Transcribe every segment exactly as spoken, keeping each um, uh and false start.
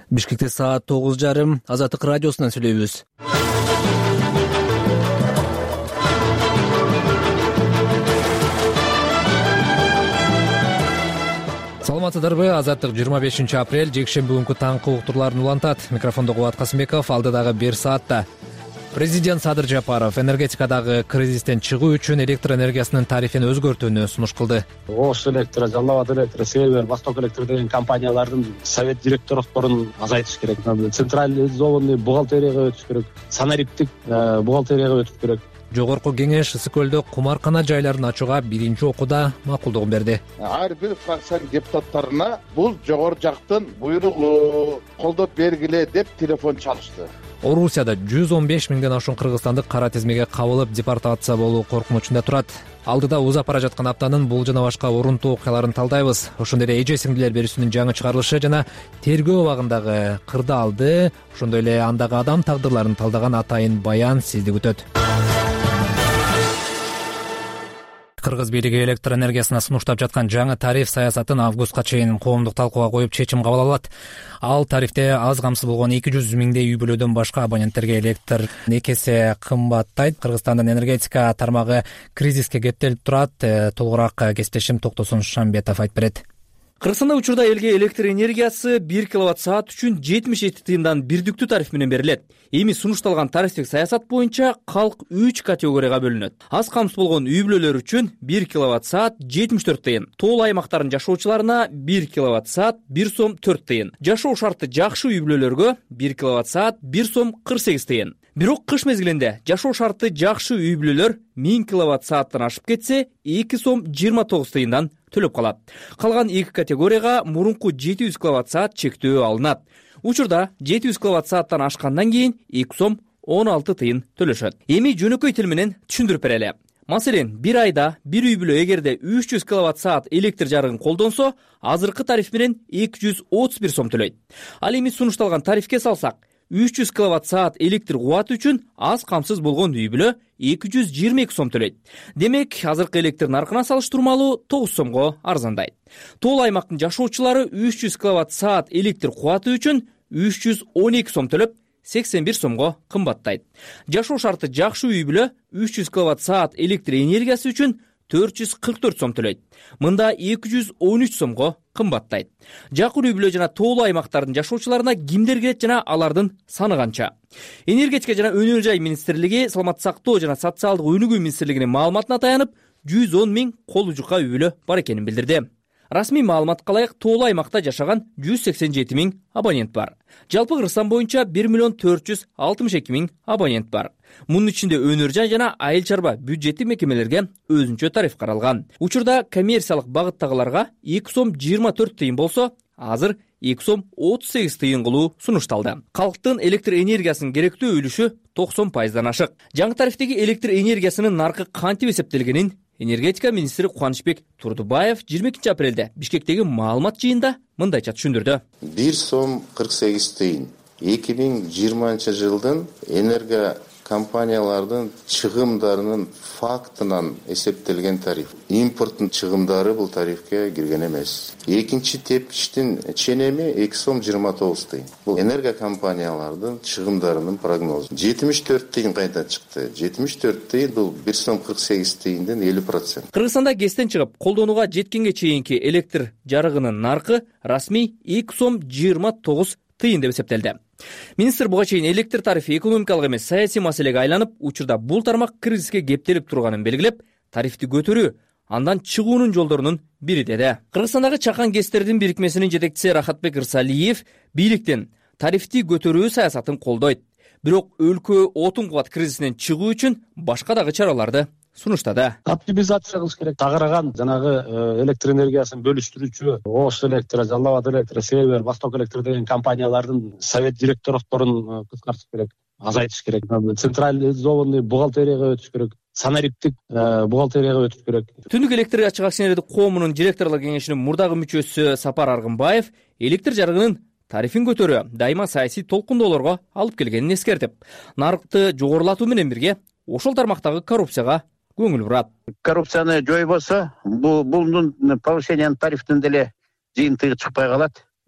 Бишкекте саат тогуз жарым. Азаттык радиосунан сүйлөйбүз. Саламатсыздарбы? Азаттык жыйырма бешинчи апрель жекшемби күнкү таңкы уктурларын улантат. Микрофондо Кубат Касымбеков. Алдыдагы бир саатта Президент Садыр Жапаров энергетикадагы кризистен чыгуу үчүн электр энергиясынын тарифин өзгөртүүнү сунуш кылды. Ош электро, Жалал Абад электро, Север, Восток электро деген компаниялардын совет директорлорун азайтыш керек. Централизованный бухгалтерияга өтүш керек. Санариптик бухгалтерияга өтүш керек. Жогорку кеңеш ысык көлдө кумаркана жайларын ачууга биринчи окууда макулдугун берди. Ар бир фракция депутаттарына бул жогору жактын буйрук колдоп бергиле деп телефон чалышты. Орусияда жүз он беш миңден ашуун кыргызстандык кара тизмеге кабылып депортация болуу коркунучунда турат. Алдыда узап бара жаткан аптанын бул жана башка орунтуу окуяларын талдайбыз. Ошондой эле эже сиңдилер берүүсүнүн жаңы чыгарылышы жана тергөө абагындагы кырдаалды, ошондой эле андагы адам тагдырларын талдаган атайын баян сизди күтөт. Кыргыз бийлиги электр энергиясына сунуштап жаткан жаңы тариф саясатын августка чейин коомдук талкууга коюп чечим кабыл алат. Ал тарифте аз камсыз болгон эки жүз миңдей үй бүлөдөн башка абоненттерге электр эки эсе кымбаттайт. Кыргызстандын энергетика тармагы кризиске кептелип турат. Толугураак кесиптешим Токтосун Шамбетов айтып берет. Кыргызстанда учурда элге электр энергиясы бир киловатт саат үчүн жетимиш эки тыйындан бирдиктүү тариф менен берилет. Эми сунушталган тарифтик саясат боюнча калк үч категорияга бөлүнөт. Аз камсыз болгон үй бүлөлөр үчүн бир киловатт саат жетимиш төрт тыйын, тоол аймактардын жашоочуларына бир киловатт саат бир сом төрт тыйын, жашоо шарты жакшы үй бүлөлөргө бир киловатт саат бир сом кырк сегиз тыйын. Бирок кыш мезгилинде жашоо шарты жакшы үй бүлөлөр миң киловатт сааттан ашып кетсе эки сом жыйырма тогуз тыйындан төлөп калат. Калган эки категорияга мурунку жети жүз киловатт саат чектөө алынат. Учурда жети жүз киловатт сааттан ашкандан кийин эки сом он алты тыйын төлөшөт. Эми жөнөкөй тил менен түшүндүрүп берели. Маселен, бир айда бир үй бүлө эгерде үч жүз киловатт саат электр жарыгын колдонсо, азыркы тариф менен эки жүз отуз бир сом төлөйт. Ал эми сунушталган тарифке салсак, үч жүз киловатт саат электр кубаты үчүн аз камсыз болгон үй бүлө эки жүз жыйырма эки сом төлөйт. Демек, азыркы электр наркына салыштырмалуу тогуз сомго арзандайт. Тоол аймактын жашоочулары үч жүз киловатт саат электр кубаты үчүн үч жүз он эки сом төлөп, сексен бир сомго кымбаттайт. Жашоо шарты жакшы үй бүлө үч жүз киловатт саат электр энергиясы үчүн төрт жүз кырк төрт сом төлөйт. Мында эки жүз он үч сомго кымбаттайт. Жакын үй бүлө жана тоолуу аймактардын жашоочуларына кимдер кирет жана алардын саны канча? Энергетика жана өнөр жай министрлиги, саламаттык сактоо жана социалдык өнүгүү министрлигинин маалыматына таянып, жүз он миң кол жука үй бүлө бар экенин билдирди. Расмий маалыматка ылайык тоолуу аймакта жашаган жүз сексен жети миң абонент бар. Жалпы Кыргызстан боюнча бир миллион төрт жүз алтымыш эки миң абонент бар. Мунун ичинде өнөр жай жана айыл чарба бюджеттик мекемелерге өзүнчө тариф каралган. Учурда коммерциялык багыттагыларга эки сом жыйырма төрт тыйын болсо, азыр эки сом отуз сегиз тыйын кылуу сунушталды. Калктын электр энергиясынын керектүү үлүшү токсон пайыздан ашык. Жаңы тарифтеги электр энергиясынын наркы кантип эсептелгенин энергетика министри Кубанычбек Турдубаев жыйырма экинчи апрелде Бишкектеги маалымат жыйында мындайча түшүндүрдү. бир сом кырк сегиз тыйын. эки миң жыйырманчы жылдын энерго компаниялардын чыгымдарынын фактынан эсептелген тариф. Импорттун чыгымдары бул тарифке кирген эмес. Экинчи тепкичтин ченеми эки сом жыйырма тогуз тыйын. Бул энерго компаниялардын чыгымдарынын прогнозу. жетимиш төрт тыйын кайта чыкты. жетимиш төрт тыйын бул бир сом кырк сегиз тыйындын элүү процент. Кыргызстанда кестен чыгып, колдонууга жеткенге чейинки электр жарыгынын наркы расмий эки сом жыйырма тогуз тыйын деп эсептелди. Министр буга чейин электр тарифи экономикалык эмес саясий маселеге айланып, учурда бул тармак кризиске кептелип турганын белгилеп, тарифти көтөрүү андан чыгуунун жолдорунун бири деди. Кыргызстандагы чакан кестердин бирикмесинин жетекчиси Рахатбек Ырсалиев бийликтен тарифти көтөрүү саясатын колдойт. Бирок өлкө отун кубат кризисинен чыгуу үчүн башка дагы чараларды сунуштады. Оптимизация кылыш керек. Тагыраган жанагы электр энергиясын бөлүштүрүүчү Ош электро, Жалал Абад электро, Север, Восток электро деген компаниялардын совет директорлорун кыскартыш керек, азайтыш керек. Централизованный бухгалтерияга өтүш керек. Санариптик бухгалтерияга өтүш керек. Түндүк электр ачык акционердик коомунун директорлор кеңешинин мурдагы мүчөсү Сапар Аргынбаев электр жарыгынын тарифин көтөрүү дайыма саясий толкундоолорго алып келгенин эскертип, нарыкты жогорулатуу менен бирге ошол тармактагы коррупцияга көңүл бурат. Коррупцияны жойбосо, бул булдун повышениянын тарифтин деле жыйынтыгы чыкпай калат.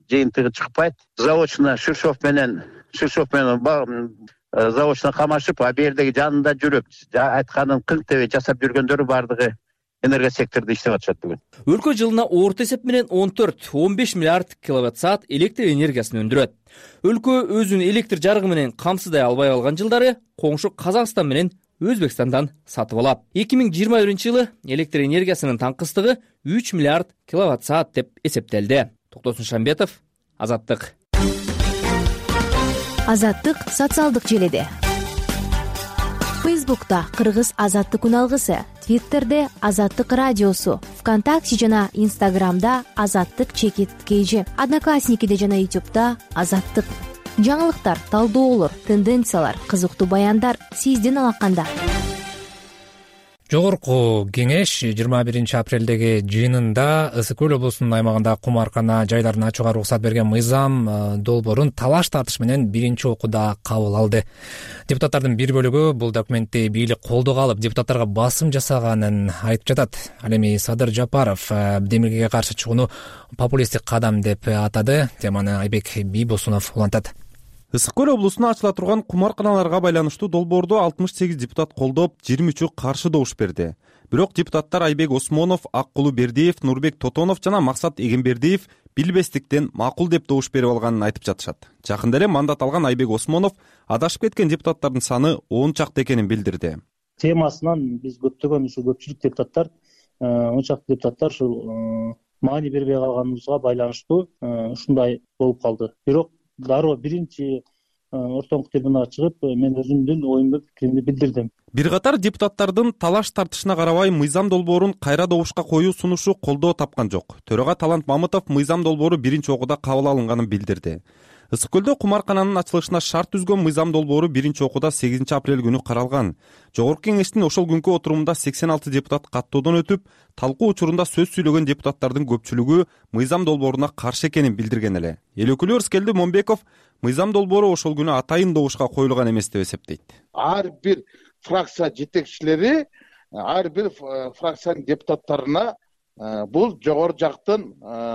жыйынтыгы чыкпайт. Заводчуна Ширшов менен Ширшов менен заводчуна камашып, а бердеги жанында жүрүп, айтканын кылтебей жасап жүргөндөр бардыгы энергия секторунда иштеп атышат бүгүн. Өлкө жылына орто эсеп менен он төрт он беш миллиард киловатт саат электр энергиясын өндүрөт. Өлкө өзүн электр жарыгы менен камсыздай албай калган жылдары коңшу Казакстан менен Өзбекстандан сатып алат. эки миң жыйырма биринчи жылы электр энергиясынын таңкыстыгы үч миллиард киловатт саат деп эсептелди. Токтосун Шамбетов, Азаттык. Азаттык социалдык желеде. Фейсбукта Кыргыз Азаттык үналгысы, Твиттерде Азаттык радиосу, ВКонтакте жана Инстаграмда Азаттык чекит кейжи, Одноклассникиде жана Ютубта Азаттык. Жаңылыктар, талдоолор, тенденциялар, кызыктуу баяндар сиздин алаканда. Жогорку кеңеш жыйырма биринчи апрелдеги жыйынында Ысык көл облусунун аймагында кумаркана жайларын ачууга уруксат берген мыйзам долбоорун талаш тартыш менен биринчи окууда кабыл алды. Депутаттардын бир бөлүгү бул документти бийлик колдоого алып, депутаттарга басым жасаганын айтып жатат. Ал эми Садыр Жапаров демилгеге каршы чыгууну популисттик кадам деп атады. Теманы Айбек Бийбосунов улантат. Ысык көл облусуна ачыла турган кумарканаларга байланыштуу долбоорду алтымыш сегиз депутат колдоп, жыйырма үчү каршы добуш берди. Бирок депутаттар Айбек Осмонов, Аккулу Бердиев, Нурбек Тотонов жана Максат Эгембердиев билбестиктен макул деп добуш берип алганын айтып жатышат. Жакында эле мандат алган Айбек Осмонов адашып кеткен депутаттардын саны он чакты экенин билдирди. Темасынан биз көптөгөн ушу көпчүлүк депутаттар, он чакты депутаттар ушул маани бербей калганыбызга байланыштуу ушундай болуп калды. Бирок дароо биринчи ортоңку трибунага чыгып, мен өзүмдүн оюмду, пикиримди билдирдим. Бир катар депутаттардын талаш тартышына карабай мыйзам долбоорун кайра добушка коюу сунушу колдоо тапкан жок. Төрага Талант Мамытов мыйзам долбоору биринчи окууда кабыл алынганын билдирди. Ысык көлдө кумаркананын ачылышына шарт түзгөн мыйзам долбоору биринчи окууда сегизинчи апрель күнү каралган. Жогорку кеңештин ошол күнкү отурумунда сексен алты депутат каттоодон өтүп, талкуу учурунда сөз сүйлөгөн депутаттардын көпчүлүгү мыйзам долбооруна каршы экенин билдирген эле. Эл өкүлү Өрскелди Момбеков мыйзам долбоору ошол күнү атайын добушка коюлган эмес деп эсептейт. Ар бир фракция жетекчилери, ар бир фракциянын депутаттарына бул жогору жактын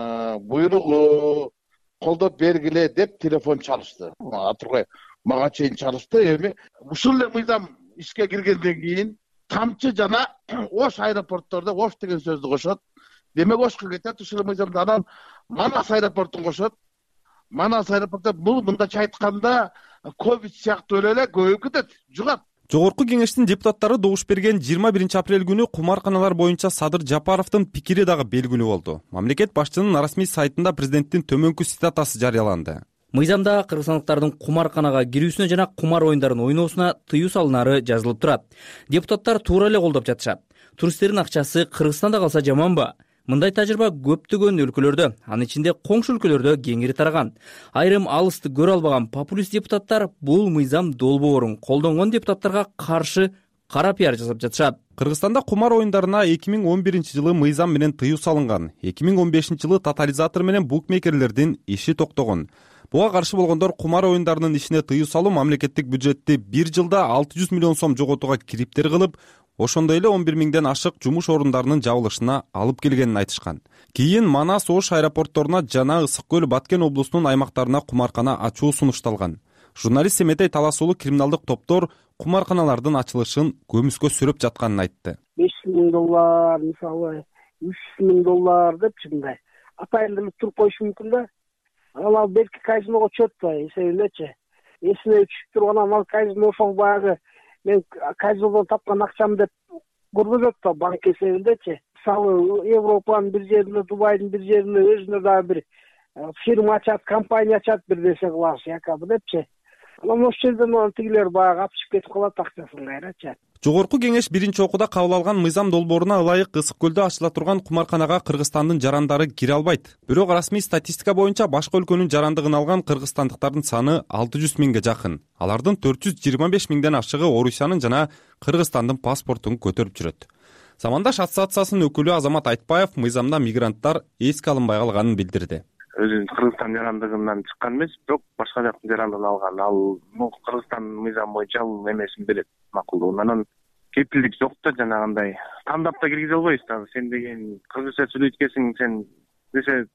буйругу колдоп бергиле деп телефон чалышты. Атургай мага чейин чалышты. Эми ушул эле мыйзам ишке киргенден кийин Тамчы жана Ош аэропорттордо Ош деген сөздү кошот. Демек Ошко кетет, ушул мыйзамда анан Манас аэропортун кошот. Манас аэропортто бул мындача айтканда ковид сыяктуу эле көбөйүп кетет, жугат. Жогорку кеңештин депутаттары добуш берген жыйырма биринчи апрель күнү кумарканалар боюнча Садыр Жапаровдун пикири дагы белгилүү болду. Мамлекет башчынын расмий сайтында президенттин төмөнкү цитатасы жарыяланды. Мыйзамда кыргызстандыктардын кумарканага кирүүсүнө жана кумар оюндарын ойноосуна тыюу салынары жазылып турат. Депутаттар туура эле колдоп жатышат. Туристтердин акчасы Кыргызстанда калса жаманбы? Мындай тажрыйба көптөгөн өлкөлөрдө, анын ичинде коңшу өлкөлөрдө кеңири тараган. Айрым алысты көрө албаган популист депутаттар бул мыйзам долбоорун колдонгон депутаттарга каршы кара пиар жасап жатышат. Кыргызстанда кумар оюндарына эки миң он биринчи жылы мыйзам менен тыюу салынган. эки миң он бешинчи жылы тотализатор менен букмекерлердин иши токтогон. Буга каршы болгондор кумар оюндарынын ишине тыюу салуу мамлекеттик бюджетти бир жылда алты жүз миллион сом жоготууга кириптер кылып, ошондой эле он бир миңден ашык жумуш орундарынын жабылышына алып келгенин айтышкан. Кийин Манас, Ош аэропортторуна жана Ысык көл, Баткен облусунун аймактарына кумаркана ачуу сунушталган. Журналист Семетей Талас уулу криминалдык топтор кумарканалардын ачылышын көмүскө сүрөп жатканын айтты. беш миң доллар, мисалы үч миң доллар депчи мындай атайын туруп коюшу мүмкүн да. Анан белки казиного чөт да эсебилечи. Эсине түшүп турган анан казино ошол баягы мен казинодон тапкан акчам деп көргөзөт да банк эсебиндечи. Мисалы Европанын бир жеринде, Дубайдын бир жеринде өзүнө дагы бир фирма ачат, компания ачат, бир нерсе кылаш якобы депчи. Анан ошол жерден тигилер баягы апчып кетип калат акчасын кайрачы. Жогорку кеңеш биринчи окууда кабыл алган мыйзам долбооруна ылайык Ысык көлдө ачыла турган кумарканага Кыргызстандын жарандары кире албайт. Бирок расмий статистика боюнча башка өлкөнүн жарандыгын алган кыргызстандыктардын саны алты жүз миңге жакын. Алардын төрт жүз жыйырма беш миңден ашыгы Орусиянын жана Кыргызстандын паспортун көтөрүп жүрөт. Замандаш ассоциациясынын өкүлү Азамат Айтпаев мыйзамда мигранттар эске алынбай калганын билдирди. Өзүн Кыргызстан жарандыгынан чыккан эмес, бирок башка жактын жарандыгын алган. Ал Кыргызстан мыйзам боюнча ал эмесин берет, макулдугун. Анан кепилдик жок да, жанагындай тандап да киргизе албайсыз да. Сен деген кыргызча сүйлөйт экенсиң, сен десе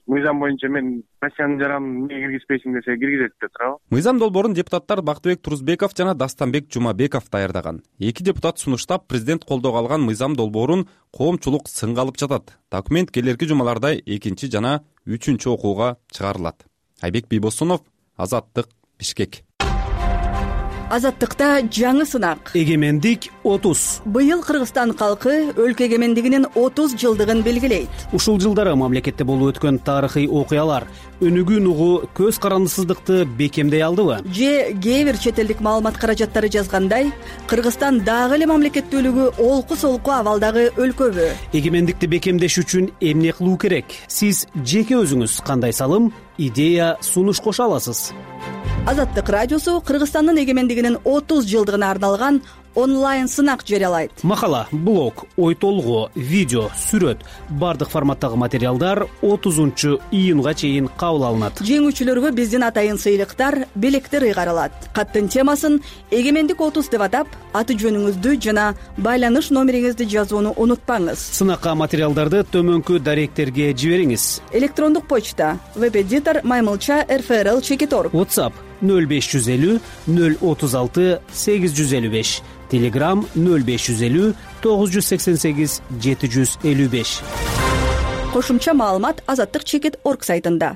мыйзам боюнча мен россиянын жаранын эмнеге киргизбейсиң десе киргизет деп турабы. Мыйзам долбоорун депутаттар Бактыбек Турузбеков жана Дастанбек Жумабеков даярдаган. Эки депутат сунуштап, президент колдоого алган мыйзам долбоорун коомчулук сынга алып жатат. Документ келерки жумаларда экинчи жана үчүнчү окууга чыгарылат. Айбек Бийбосунов, Азаттык, Бишкек. Азаттыкта жаңы сынак. Эгемендик отуз. Быйыл Кыргызстан калкы өлкө эгемендигинин отуз жылдыгын белгилейт. Ушул жылдары мамлекетте болуп өткөн тарыхый окуялар өнүгүү нугу көз карандысыздыкты бекемдей алдыбы? Же кээ бир чет элдик маалымат каражаттары жазгандай, Кыргызстан дагы эле мамлекеттүүлүгү олку-солку абалдагы өлкөбү? Эгемендикти бекемдеш үчүн эмне кылуу керек? Сиз жеке өзүңүз кандай салым, идея, сунуш кошо аласыз? Азаттык радиосу Кыргызстандын эгемендигинин отуз жылдыгына арналган онлайн сынак жарыялайт. Макала, блог, ой толгоо, видео, сүрөт бардык форматтагы материалдар отузунчу июнга чейин кабыл алынат. Жеңүүчүлөргө биздин атайын сыйлыктар, белектер ыйгарылат. Каттын темасын эгемендик отуз деп атап, аты жөнүңүздү жана байланыш номериңизди жазууну унутпаңыз. Сынакка материалдарды төмөнкү даректерге жибериңиз. Электрондук почта веб-эдитор маймылча эр эф эр эл чекит орг. WhatsApp нөл беш жүз элүү нөл отуз алты сегиз жүз элүү беш. Telegram нөл беш жүз элүү тогуз жүз сексен сегиз жети жүз элүү беш. Кошумча маалымат азаттык чекит орг сайтында.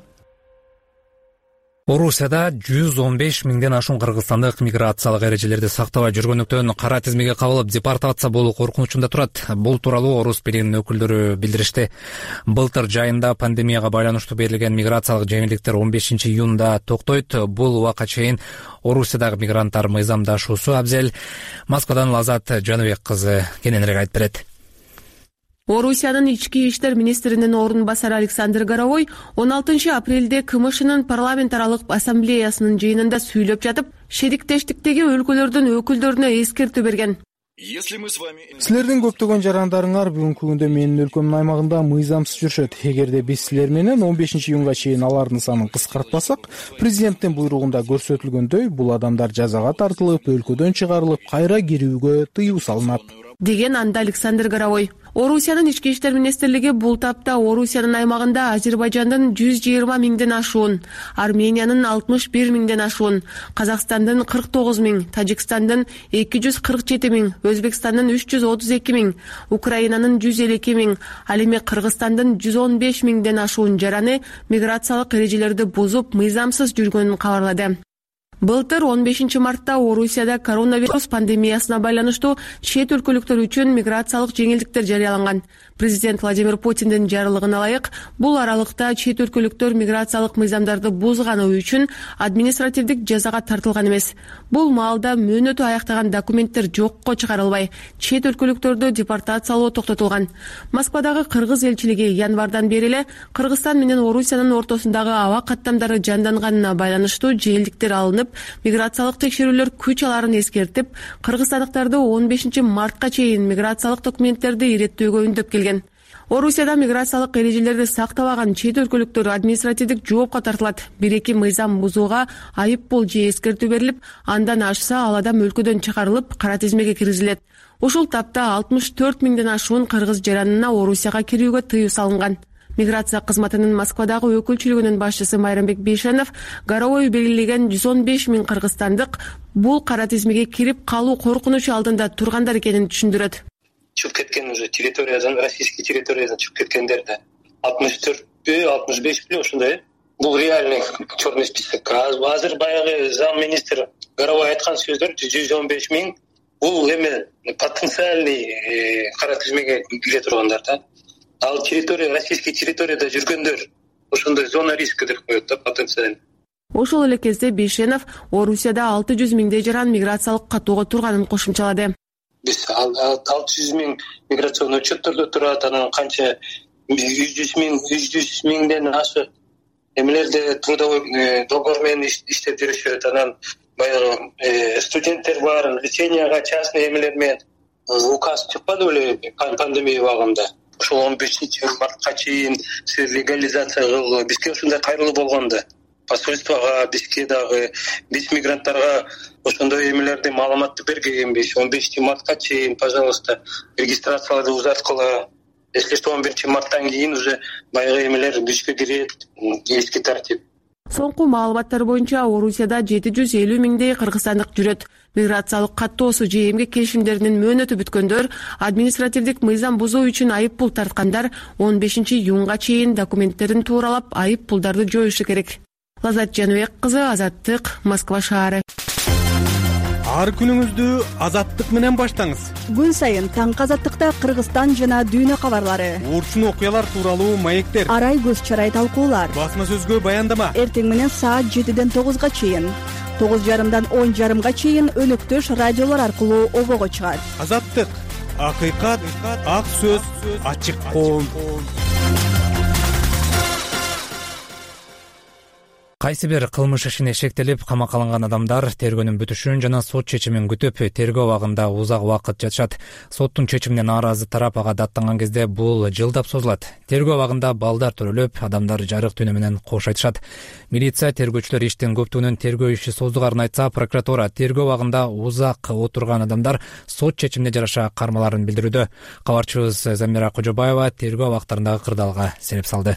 Орусияда жүз он беш миңден ашуун кыргызстандык миграциялык эрежелерди сактабай жүргөндүктөн кара тизмеге кабылып депортация болуу коркунучунда турат. Бул тууралуу Орус бийлигинин өкүлдөрү билдиришти. Былтыр жайында пандемияга байланыштуу берилген миграциялык жеңилдиктер он бешинчи июнда токтойт. Бул убакка чейин Орусиядагы мигранттар мыйзамдашуусу абзел. Москвадан Лазат Жаныбек кызы кененирээк айтып берет. Орусиянын ички иштер министринин орун басары Александр Горовой он алтынчы апрелде КМШнын парламент аралык ассамблеясынын жыйынында сүйлөп жатып, шериктештиктеги өлкөлөрдүн өкүлдөрүнө эскертүү берген. Силердин көптөгөн жарандарыңар бүгүнкү күндө менин өлкөмдүн аймагында мыйзамсыз жүрүшөт. Эгерде биз силер менен он бешинчи июнга чейин алардын санын кыскартпасак, президенттин буйругунда көрсөтүлгөндөй, бул адамдар жазага тартылып, өлкөдөн чыгарылып, кайра кирүүгө тыюу салынат, деген анда Александр Горовой. Орусиянын ички иштер министрлиги бул тапта Орусиянын аймагында Азербайжандын жүз жыйырма миңден ашуун, Армениянын алтымыш бир миңден ашуун, Казакстандын кырк тогуз миң, Тажикстандын эки жүз кырк жети миң, Өзбекстандын үч жүз отуз эки миң, Украинанын жүз элүү эки миң, ал эми Кыргызстандын жүз он беш миңден ашуун жараны миграциялык эрежелерди бузуп, мыйзамсыз жүргөнүн кабарлады. Былтыр он бешинчи мартта Орусияда коронавирус пандемиясына байланыштуу чет өлкөлүктөр үчүн миграциялык жеңилдиктер жарыяланган. Президент Владимир Путиндин жарлыгына ылайык, бул аралыкта чет өлкөлүктөр миграциялык мыйзамдарды бузганы үчүн административдик жазага тартылган эмес. Бул маалда мөөнөтү аяктаган документтер жокко чыгарылбай, чет өлкөлүктөрдү депортациялоо токтотулган. Москвадагы кыргыз элчилиги январдан бери эле Кыргызстан менен Орусиянын ортосундагы аба каттамдары жанданганына байланыштуу жеңилдиктер алынып, миграциялык текшерүүлөр күч аларын эскертип, кыргызстандыктарды он бешинчи мартка чейин миграциялык документтерди иреттөөгө үндөп келген. Орусияда миграциялык эрежелерди сактабаган чет өлкөлүктөр административдик жоопко тартылат. Бир-эки мыйзам бузууга айып пул же эскертүү берилип, андан ашса ал адам өлкөдөн чыгарылып, кара тизмеге киргизилет. Ушул тапта алтымыш төрт миңден ашуун кыргыз жаранына Орусияга кирүүгө тыюу салынган. Миграция кызматынын Москвадагы өкүлчүлүгүнүн башчысы Майрамбек Бейшенов Горовой белгилеген жүз он беш миң кыргызстандык бул кара тизмеге кирип калуу коркунучу алдында тургандар экенин түшүндүрөт. Чыгып кеткен уже территориядан, российский территориядан чыгып кеткендерди алтымыш төртпү, алтымыш бешпи ошондой. Бул реальный черный список. Азыр баягы зам министр Горовой айткан сөздөр жүз он беш миң бул эме потенциальный кара тизмеге кире тургандар да. Ал территория, российский территорияда жүргөндөр ошондой зона риска деп коет да, потенциально. Ошол эле кезде Бейшенов Орусияда алты жүз миңдей жаран миграциялык катууга турганын кошумчалады. Биз алты жүз миң миграционный учеттордо турат, анан канча жүз жүз миң, жүз жүз миңден ашык эмелерде трудовой договор менен иштеп жүрүшөт. Анан баягы студенттер бар, леченияга частный эмелер менен указ чыкпады беле пандемия убагында. Ошол он бешинчи мартка чейин сиз легализация кылгыла. Бизге ушундай кайрылуу болгонду. Посольствого бизге дагы биз мигранттарга ошондой эмелерди маалыматты бергенбиз. он бешинчи мартка чейин, пожалуйста, регистрацияларды узарткыла. эскерсе он биринчи марттан кийин уже баягы эмелер күчкө кирет, эски тартип. Соңку маалыматтар боюнча Орусияда жети жүз элүү миңдей кыргызстандык жүрөт. Миграциялык каттоосу же эмгек келишимдеринин мөөнөтү бүткөндөр, административдик мыйзам бузуу үчүн айып пул тарткандар он бешинчи июнга чейин документтерин тууралап айып пулдарды жоюшу керек. Лазат Жаныбек кызы, Азаттык, Москва шаары. Ар күнүңүздү Азаттык менен баштаңыз. Күн сайын таңкы Азаттыкта Кыргызстан жана дүйнө кабарлары, урчун окуялар тууралуу маектер, арай көз чарай талкуулар, басма сөзгө баяндама. Эртең менен саат жетиден тогузга чейин, тогуз жарымдан он жарымга чейин өнөктөш радиолор аркылуу обого чыгат. Азаттык, акыйкат, ак сөз, ачык коом. Кайсы бир кылмыш ишине шектелип камакка алынган адамдар тергөөнүн бүтүшүн жана сот чечимин күтүп, тергөө абагында узак убакыт жатышат. Соттун чечимине нааразы тарап ага даттанган кезде бул жылдап созулат. Тергөө абагында балдар төрөлүп, адамдар жарык түнү менен кош айтышат. Милиция тергөөчүлөр иштин көптүгүнүн тергөө иши созулгарын айтса, прокуратура тергөө абагында узак отурган адамдар сот чечимине жараша кармаларын билдирүүдө. Кабарчыбыз Замира Кожобаева тергөө абактарындагы кырдаалга сереп салды.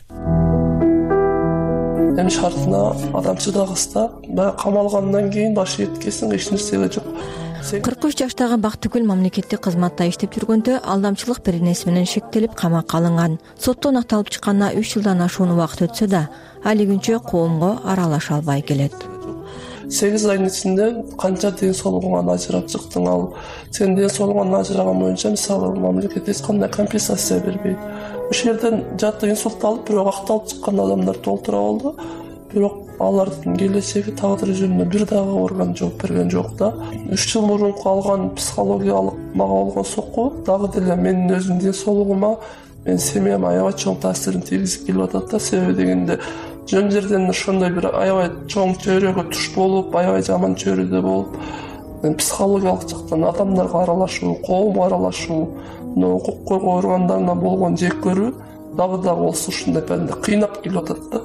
Эми шартына адам чыдагыста, баягы камалгандан кийин баш ийеткесин эч нерсеге жок. кырк үч жаштагы Бактыгүл мамлекеттик кызматта иштеп жүргөндө алдамчылык беренеси менен шектелип камакка алынган. Соттон акталып чыкканына үч жылдан ашуун убакыт өтсө да, али күнчө коомго аралаша албай келет. сегиз айдын ичинде канча ден соолугуңан ажырап чыктың, ал сен ден соолугуңан ажыраган боюнча мисалы мамлекет эч кандай компенсация бербейт. Ошол жерден жаты инсульт алып, бирок акталып чыккан адамдар толтура болду. Бирок алардын келечеги, тагдыры жөнүндө бир дагы орган жооп берген жок да. үч жыл мурунку алган психологиялык мага болгон сокку дагы деле менин өзүмдүн ден соолугума, менин семьяма аябай чоң таасирин тийгизип келип атат да. Себеби дегенде жөн жерден ошондой бир аябай чоң чөйрөгө туш болуп, аябай жаман чөйрөдө болуп, психологиялык жактан адамдарга аралашуу, коомго аралашуу, укук коргоо органдарына болгон жек көрүү дагы да болсо ушундай бенде кыйнап келип атат да.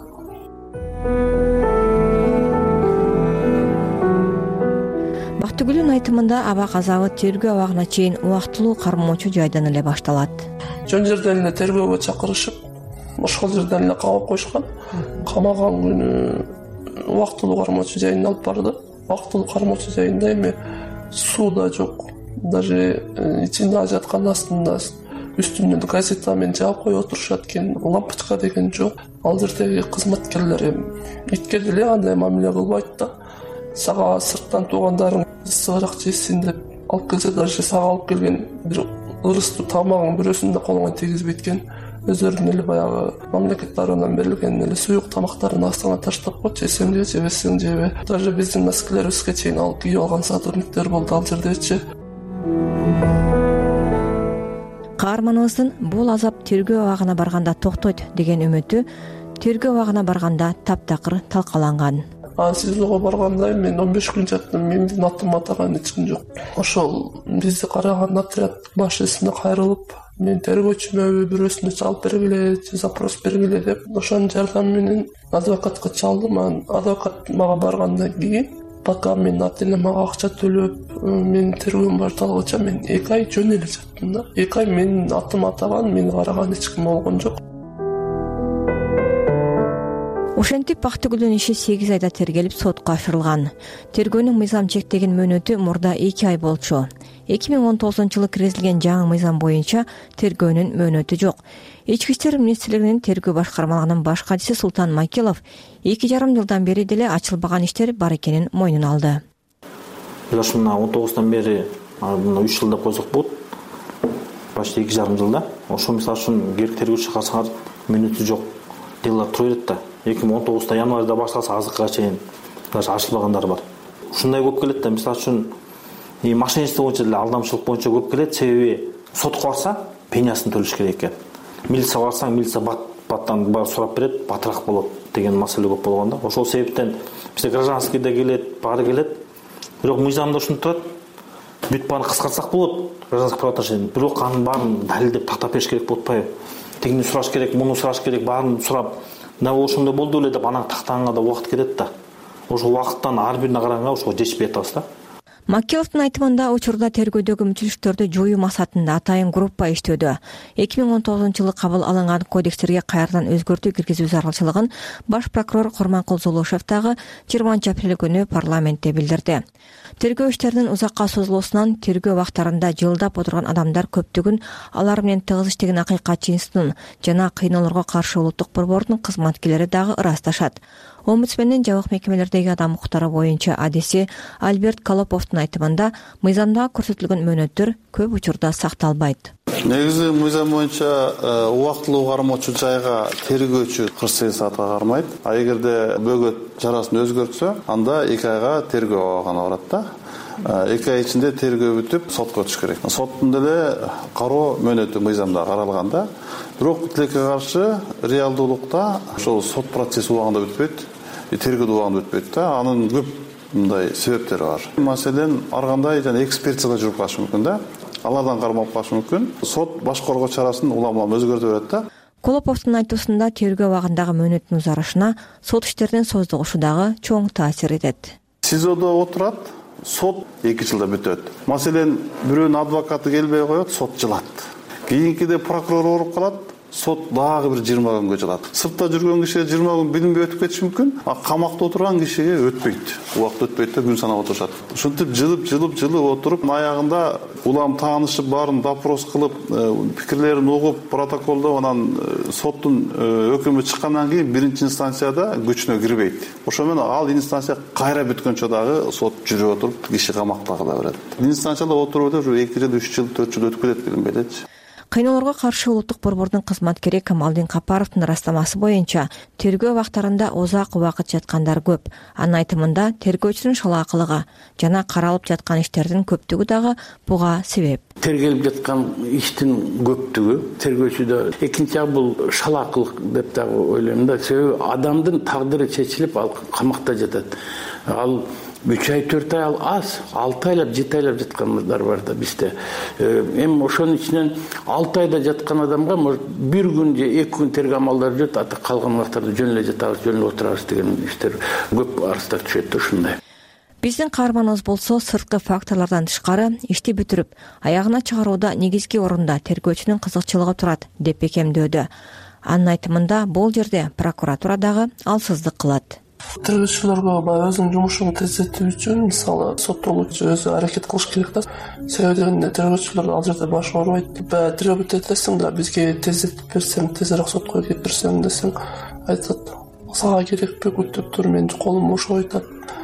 Бактыгүлдүн айтымында абак азабы тергөө абагына чейин убактылуу кармоочу жайдан эле башталат. Жөн жерден эле тергөөгө чакырышып, ошол жерден эле камап коюшкан. Камаган күнү убактылуу кармоочу жайына алып барды. Убактылуу кармоочу жайында эми суу да жок. Даже ичинде жаткан астында үстүнөн газетамен жаап коюп отурушат экен, лампочка деген жок. Ал жердеги кызматкерлер итке деле андай мамиле кылбайт да. Сага сырттан туугандарың сыгырак жесин деп алып келсе, даже сага алып келген бир ырыстуу тамагын бирөөсүн да колуңа тийгизбейт экен. Өздөрүнүн эле баягы мамлекет тарабынан берилген эле суюк тамактарын астыңа таштап коет, жесең же, жебесең жебе. Даже биздин носкилерибизге чейин алып кийип алган сотрудниктер болду ал жердечи. Каарманыбыздын бул азап тергөө абагына барганда токтойт деген үмүтү тергөө абагына барганда таптакыр талкаланган. Сизлого барганда мен он беш күн жаттым, менин атым атаган эч ким жок. Ошол бизди караган отряд башчысына кайрылып, мен тергөөчүмө бирөөсүнө чалып бергиле, запрос бергиле деп, ошонун жардамы менен адвокатка чалдым. Анан адвокат мага баргандан кийин, пока мен ат эле мага акча төлөп, менин тергөөм башталгыча мен эки ай жөн эле жаттым да. эки ай менин атым атаган, мени караган эч ким болгон жок. Ошентип Бактыгүлдүн иши сегиз айда тергелип сотко ашырылган. Тергөөнүн мыйзам чектеген мөөнөтү мурда эки ай болчу. эки миң он тогузунчу жылы киргизилген жаңы мыйзам боюнча тергөөнүн мөөнөтү жок. Ички иштер министрлигинин тергөө башкармалыгынын баш катчысы Султан Макилов эки жарым жылдан бери деле ачылбаган иштер бар экенин мойнуна алды. Биз мына он тогуздан бери мына үч жыл деп койсок болот. Почти эки жарым жылда. Ошо мисалы үчүн керек тергөөчү чакырсаңар мөөнөтү жок. Делалар тура берет да. эки миң он тогузда январда башталса азыркыга чейин даже ачылбагандар бар. Ушундай көп келет да. Мисалы үчүн и мошенничество боюнча деле алдамчылык боюнча көп келет. Себеби сотко барса пенясын төлөш керек экен. Милиция барсаң, милиция бат баттан бар сурап берет, батыраак болот деген маселе көп болгон да. Ошол себептен бизде гражданский да келет, баары келет. Бирок мыйзамда ушинтип турат. Бүт баарын кыскартсак болот. Гражданский правоотношение. Бирок анын баарын далилдеп тактап бериш керек болуп атпайбы? Тегини сураш керек, муну сураш керек, баарын сурап, да ошондой болду эле деп анан тактаганга да убакыт кетет да. Ошол убакыттан ар бирине караганга ошого жетишпей атабыз да. Макеевдин айтымында учурда тергөөдөгү мүчүлүктөрдү жоюу максатында атайын группа иштөөдө. эки миң он тогузунчу жылы кабыл алынган кодекстерге кайрадан өзгөртүү киргизүү зарылчылыгын баш прокурор Курманкул Зулушев дагы жыйырманчы апрель күнү парламентте билдирди. Тергөө иштеринин узакка созулуусунан тергөө убактарында жылдап отурган адамдар көптүгүн алар менен тыгыз иштеген Акыйкатчы институтунун жана кыйноолорго каршы улуттук борбордун кызматкерлери дагы ырасташат. Омбудсмендин жабык мекемелердеги адам укуктары боюнча адиси Альберт Колоповдун айтымында мыйзамда көрсөтүлгөн мөөнөттөр көп учурда сакталбайт. Негизи мыйзам боюнча убактылуу кармоочу жайга тергөөчү кырк сегиз саатка кармайт. А эгерде бөгөт чарасын өзгөртсө, анда эки айга тергөө гана барат да. эки ай ичинде тергөө бүтүп сотко өтүш керек. Соттун деле кароо мөөнөтү мыйзамда каралганда, бирок тилекке каршы реалдуулукта ошол сот процесси убагында бүтпөйт, тергөө убагында бүтпөйт да. Анын көп мындай себептери бар. Маселен, ар кандай жана экспертизада жүрүп калышы мүмкүн да. Алардан кармалып калышы мүмкүн. Сот баш коргоо чарасын улам-улам өзгөртө берет да. Колоповдун айтуусунда тергөө убагындагы мөөнөттүн узарышына сот иштеринин создугушу дагы чоң таасир этет. СИЗОдо отурат, сот эки жылда бүтөт. Маселен, бирөөнүн адвокаты келбей коет, сот жылат. Кийинкиде прокурор ооруп калат, сот дагы бир жыйырма күнгө жылат. Сыртта жүргөн кишиге жыйырма күн билинбей өтүп кетиши мүмкүн, а камакта отурган кишиге өтпөйт. Убакыт өтпөйт да, күн санап отурушат. Ушинтип жылып, жылып, жылып отуруп, аягында улам таанышып, баарын допрос кылып, пикирлерин угуп, протоколдоп, анан соттун өкүмү чыккандан кийин биринчи инстанцияда күчүнө кирбейт. Ошо менен ал инстанция кайра бүткөнчө дагы сот жүрүп отуруп, киши камакта кала берет. Инстанцияда отурууда ушу эки жыл, үч жыл, төрт жыл өтүп кетет билинбейлечи. Кыйноолорго каршы улуттук борбордун кызматкери Камалдин Капаровдун ырастамасы боюнча тергөө убактарында узак убакыт жаткандар көп. Анын айтымында тергөөчүнүн шалаакылыгы жана каралып жаткан иштердин көптүгү дагы буга себеп. Тергелип жаткан иштин көптүгү тергөөчүдө. Экинчи жагы бул шалаакылык деп дагы ойлойм да. Себеби адамдын тагдыры чечилип, ал камакта жатат. Ал үч ай, төрт ай ал аз, алты айлап, жети айлап жаткандар бар да бизде. Эми ошонун ичинен алты айда жаткан адамга может бир күн же эки күн тергөө амалдары жүрөт, ата калган убактарда жөн эле жатабыз, жөн эле отурабыз деген иштер көп арызда түшөт да ушундай. Биздин каарманыбыз болсо сырткы факторлордон тышкары ишти бүтүрүп, аягына чыгарууда негизги орунда тергөөчүнүн кызыкчылыгы турат деп бекемдөөдө. Анын айтымында бул жерде прокуратура дагы алсыздык кылат. Тергөөчүлөргө баягы өзүнүн жумушун тездетүү үчүн мисалы соттолуучу өзү аракет кылыш керек да. Себеби дегенде тергөөчүлөр ал жерде баш оорубайт. Баягы тергөө бүтөт десең да бизге тездетип берсең, тезирээк сотко кетирсең десең, айтат, сага керекпи, күтүп тур, менин колум бошой атат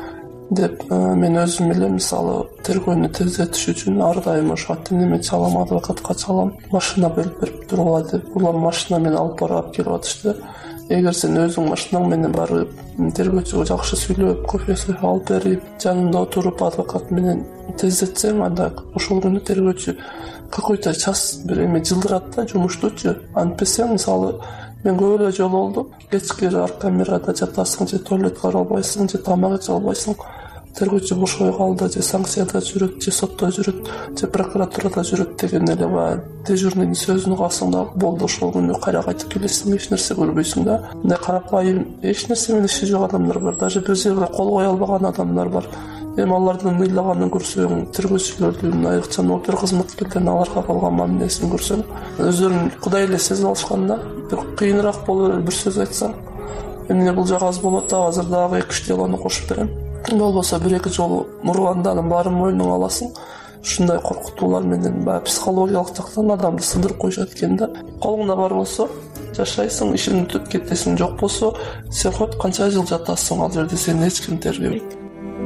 деп. Мен өзүм эле мисалы тергөөнү тездетиш үчүн ар дайым ошо аттын неме чалам, адвокатка чалам, машина бөлүп берип тургула деп. Улам машина менен алып барып келип атышты. Эгер сен өзүң машинаң менен барып, тергөөчүгө жакшы сүйлөп, кофеси алып берип, жанында отуруп адвокат менен тездетсең, анда ошол күнү тергөөчү какой-то час бир эме жылдырат да жумуштучу. Антпесең, мисалы, мен көп эле жолу болду. Кечки камерада жатасың, же туалет кара албайсың, же тамак иче албайсың. Тергөөчү бошой калды, же санкцияда жүрөт, же сотто жүрөт, же прокуратурада жүрөт деген эле баягы дежурныйдын сөзүн калсаң да болду. Ошол күнү кайра кайтып келесиң, эч нерсе көрбөйсүң да. Мындай карапайым эч нерсе менен иши жок адамдар бар, даже бир жерге кол кое албаган адамдар бар. Эми алардын ыйлаганын көрсөң, тергөөчүлөрдүн айрыкча нотер кызматкерлеринин аларга калган мамилесин көрсөң, өздөрүн кудай эле сезип алышкан да. Бир кыйыныраак болор бир сөз айтсаң. Эмне бул жак аз болот да, азыр дагы эки үч делону кошуп берем. Болбосо бир эки жолу урганда анын баарын мойнуңа аласың. Ушундай коркутуулар менен баягы психологиялык жактан адамды сындырып коюшат экен да. Колуңда бар болсо жашайсың, ишиңди бүтүп кетесиң, жок болсо сен хоть канча жыл жатасың, ал жерде сени эч ким тергебейт.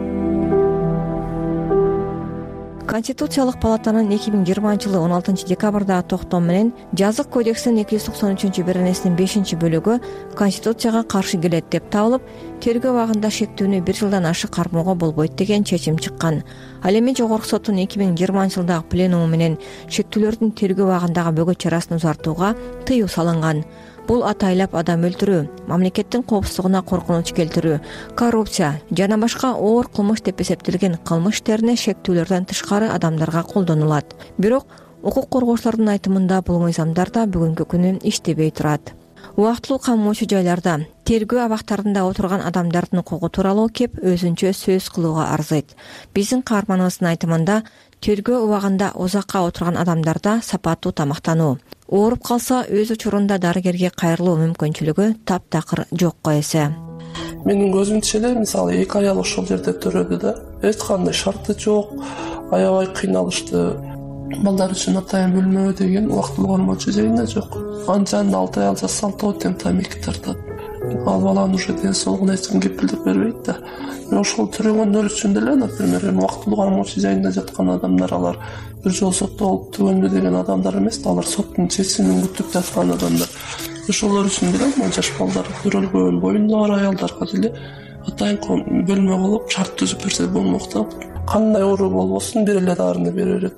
Конституциялык палатанын эки миң жыйырманчы жылы он алтынчы декабрдагы токтому менен жазык кодекстин эки жүз токсон үчүнчү беренесинин бешинчи бөлүгү Конституцияга каршы келет деп табылып, тергөө убагында шектүүнү бир жылдан ашык кармоого болбойт деген чечим чыккан. Ал эми жогорку соттун эки миң жыйырманчы жылдагы пленуму менен шектүүлөрдүн тергөө убагындагы бөгөт чарасын узартууга тыюу салынган. Бул атайлап адам өлтүрүү, мамлекеттин коопсуздугуна коркунуч келтирүү, коррупция жана башка оор кылмыш деп эсептелген кылмыш иштерине шектүүлөрдөн тышкары адамдарга колдонулат. Бирок укук коргоочулардын айтымында бул мыйзамдар да бүгүнкү күнү иштебей турат. убактылуу камоочу жайларда тергөө абактарында отурган адамдардын укугу тууралуу кеп өзүнчө сөз кылууга арзыйт. Биздин каарманыбыздын айтымында тергөө убагында узакка отурган адамдарда сапаттуу тамактануу, ооруп калса өз учурунда дарыгерге кайрылуу мүмкүнчүлүгү таптакыр жокко эсе. Менин көзүмчө эле мисалы эки аял ошол жерде төрөдү да, эч кандай шарты жок, аябай кыйналышты. Балдар үчүн атайын бөлмө деген убактылуу кармоочу жайында жок. Анын жанында алты аял жатса алтоо тең тамеки тартат. Ал баланын уже ден соолугуна эч ким кепилдик бербейт да. Ошол төрөгөндөр үчүн деле, например, убактылуу кармоочу жайында жаткан адамдар, алар бир жолу соттолуп түгөнбү деген адамдар эмес да, алар соттун чечимин күтүп жаткан адамдар. Ошолор үчүн деле он жаш балдар төрөлгөн боюнда бар аялдарга деле атайын бөлмө болуп шарт түзүп берсе болмок да. Кандай оору болбосун бир эле дарыны берер.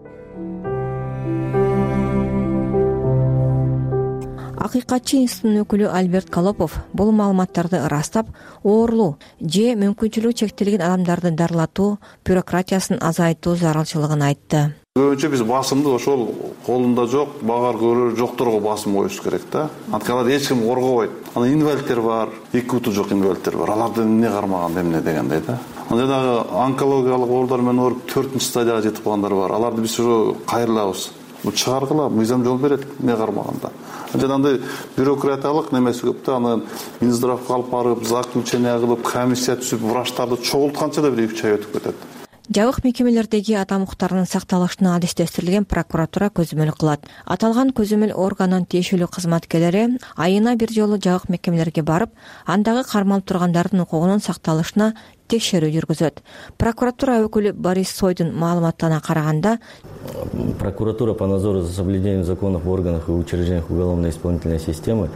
Акыйкатчы институтунун өкүлү Альберт Колопов бул маалыматтарды ырастап, оорулуу же мүмкүнчүлүгү чектелген адамдарды дарылатуу бюрократиясын азайтуу зарылчылыгын айтты. Көбүнчө биз басымды ошол колунда жок, багар көрөр жокторго басым коюш керек да. Анткени эч ким коргобойт. Анан инвалидтер бар, эки буту жок инвалидтер бар. Аларды эмне кармаган, эмне дегендей да. Анан жанагы онкологиялык оорулар менен ооруп төртүнчү стадияга жетип калгандар бар. Аларды биз уже кайрылабыз. Бул чыгаргыла, мыйзам жол берет, эмне кармаганда. Жанагындай бюрократиялык немеси көп да. Анан Минздравга алып барып, заключение кылып, комиссия түзүп, врачтарды чогултканча да бир эки үч ай өтүп кетет. Жабык мекемелердеги адам укуктарынын сакталышына адистештирилген прокуратура көзөмөл кылат. Аталган көзөмөл органынын тиешелүү кызматкерлери айына бир жолу жабык мекемелерге барып, андагы кармалып тургандардын укугунун сакталышына текшерүү жүргүзөт. Прокуратура өкүлү Борис Сойдун маалыматтарына караганда, прокуратура по надзору за соблюдением законов в органах и учреждениях уголовно-исполнительной системы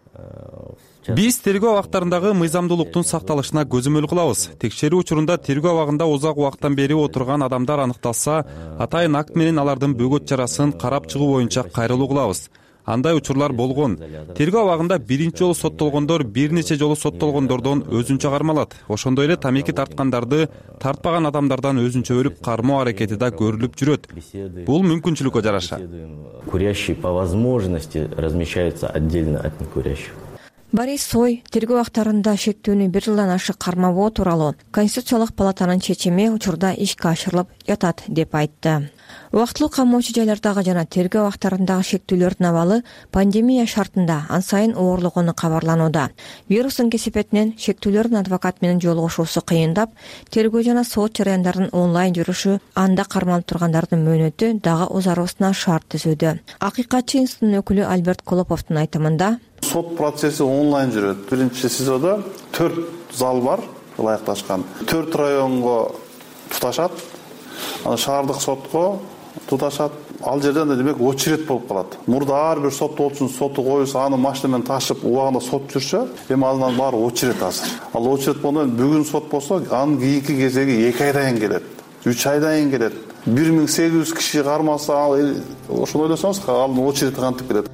биз тергөө абактарындагы мыйзамдуулуктун сакталышына көзөмөл кылабыз. Текшерүү учурунда тергөө абагында узак убакыттан бери отурган адамдар аныкталса, атайын акт менен алардын бөгөт чарасын карап чыгуу боюнча кайрылуу кылабыз. Андай учурлар болгон. Тергөө абагында биринчи жолу соттолгондор бир нече жолу соттолгондордон өзүнчө кармалат. Ошондой эле тамеки тарткандарды тартпаган адамдардан өзүнчө бөлүп кармоо аракети да көрүлүп жүрөт. Бул мүмкүнчүлүккө жараша. Курящий по возможности размещается отдельно от некурящих. Борис Сой тергөө абактарында шектүүнү бир жылдан ашык кармабоо тууралуу Конституциялык палатанын чечими учурда ишке ашырылып жатат деп айтты. Убактылуу камоочу жайлардагы жана тергөө абактарындагы шектүүлөрдүн абалы пандемия шартында ан сайын оорлогону кабарланууда. Вирустун кесепетинен шектүүлөрдүн адвокат менен жолугушуусу кыйындап, тергөө жана сот жарыяндарынын онлайн жүрүшү, анда кармалып тургандардын мөөнөтү дагы узаруусуна шарт түзүүдө. Акыйкатчы институтунун өкүлү Альберт Колоповдун айтымында, сот процесси онлайн жүрөт. Биринчи СИЗОдо төрт зал бар, ылайыкташкан. төрт районго туташат. Анан шаардык сотко туташат. Ал жерден да демек очередь болуп калат. Мурда ар бир соттолуучунун соту коюлса, аны машина менен ташып убагында сот жүрсө, эми андан баары очередь азыр. Ал очередь болгондон бүгүн сот болсо, анын кийинки кезеги эки айдан кийин келет, үч айдан кийин келет. бир миң сегиз жүз киши кармалса, ошону ойлосоңуз, ал очередь кантип келет.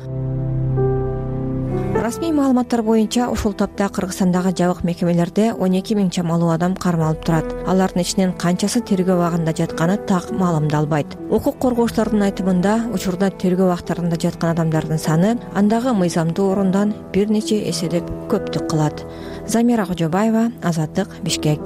Расмий маалыматтар боюнча ушул тапта Кыргызстандагы жабык мекемелерде он эки миң чамалуу адам кармалып турат. Алардын ичинен канчасы тергөө абагында жатканы так маалымдалбайт. Укук коргоочулардын айтымында, учурда тергөө абактарында жаткан адамдардын саны андагы мыйзамдуу орундан бир нече эселеп көптүк кылат. Замира Кожобаева, Азаттык, Бишкек.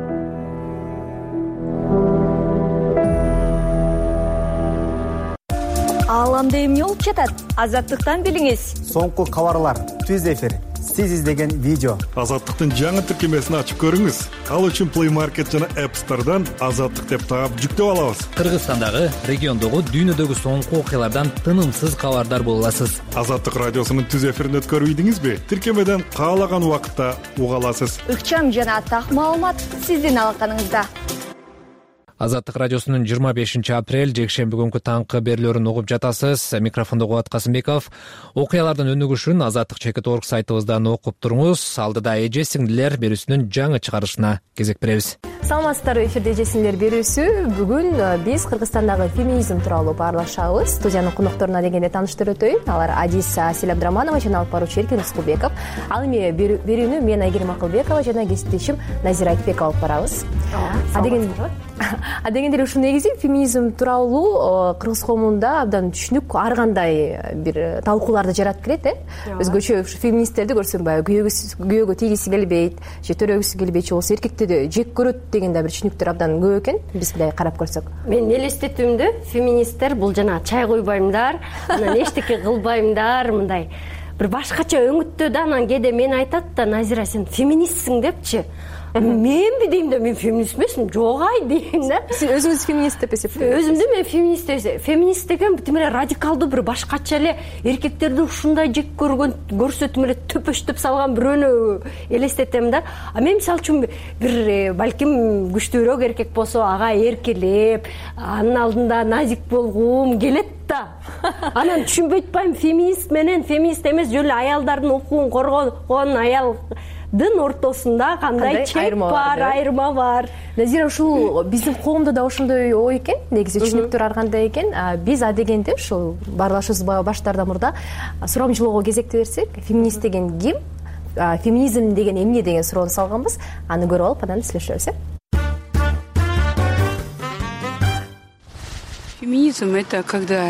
Ааламда эмне болуп жатат? Азаттыктан билиңиз. Соңку кабарлар, түз эфир, сиз издеген видео. Азаттыктын жаңы тиркемесин ачып көрүңүз. Ал үчүн Play Market жана App Store'дан Азаттык деп таап жүктөп алабыз. Кыргызстандагы, региондогу, дүйнөдөгү соңку окуялардан тынымсыз кабардар боло аласыз. Азаттык радиосунун түз эфирин өткөрбөйдүңүзбү? Тиркемеден каалаган убакытта уга аласыз. Ыкчам жана так маалымат сиздин алаканыңызда. Азаттык радиосунун жыйырма бешинчи апрель жекшемби күнкү таңкы берүүлөрүн угуп жатасыз. Микрофондо Кубат Касымбеков. Окуялардын өнүгүшүн Азаттык чекит орг сайтыбыздан окуп туруңуз. Алдыда эже сиңдилер берүүсүнүн жаңы чыгарышына кезек беребиз. Саламатсыздарбы, эфирде эже сиңдилер берүүсү. Бүгүн биз Кыргызстандагы феминизм тууралуу баарлашабыз. Студиянын конокторуна дегенде тааныштырып өтөйүн. Алар Адиса Асель Абдраманова жана алып баруучу Эркин Рыскулбеков. Ал эми берүүнү мен Айгерим Акылбекова жана кесиптешим Назира Айтбекова алып барабыз. А деген Дегенде эле ушул негизи феминизм тууралуу кыргыз коомунда абдан түшүнүк ар кандай бир талкууларды жаратып келет. Э өзгөчө ушу феминисттерди көрсөм баягы күйөөгө тийгиси келбейт же төрөгүсү келбейт же болбосо эркектерди жек көрөт деген да бир түшүнүктөр абдан көп экен. Биз мындай карап көрсөк, менин элестетүүмдө феминисттер бул жана чай куйбаймдар, анан эчтеке кылбаймдар, мындай бир башкача өңүттө да. Анан кээде мен айтат да: Назира, сен феминистсиң депчи. Менби дейм да, мен феминист эмесмин, жок ай дейм да. Сиз өзүңүз феминист деп эсептейсиз? Өзүмдү мен феминист деп. Феминист деген тим эле радикалдуу, бир башкача эле эркектерди ушундай жек көргөн, көрсө тим эле төпөштөп салган бирөөнү элестетем да. А мен мисалы үчүн бир балким күчтүүрөөк эркек болсо, ага эркелеп, анын алдында назик болгум келет да. Анан түшүнбөй атпайм, феминист менен феминист эмес, жөн эле аялдардын укугун коргогон аялдын ортосунда кандай чек бар, айырма бар. Назира, ушул биздин коомдо да ошондой ой экен, негизи түшүнүктөр ар кандай экен. Биз адегенде ушул баарлашыбыз баштаардан мурда сурамжылоого кезекти берсек, феминист деген ким, феминизм деген эмне деген суроону салганбыз. Аны көрүп алып, анан сүйлөшөбүз. Феминизм — это когда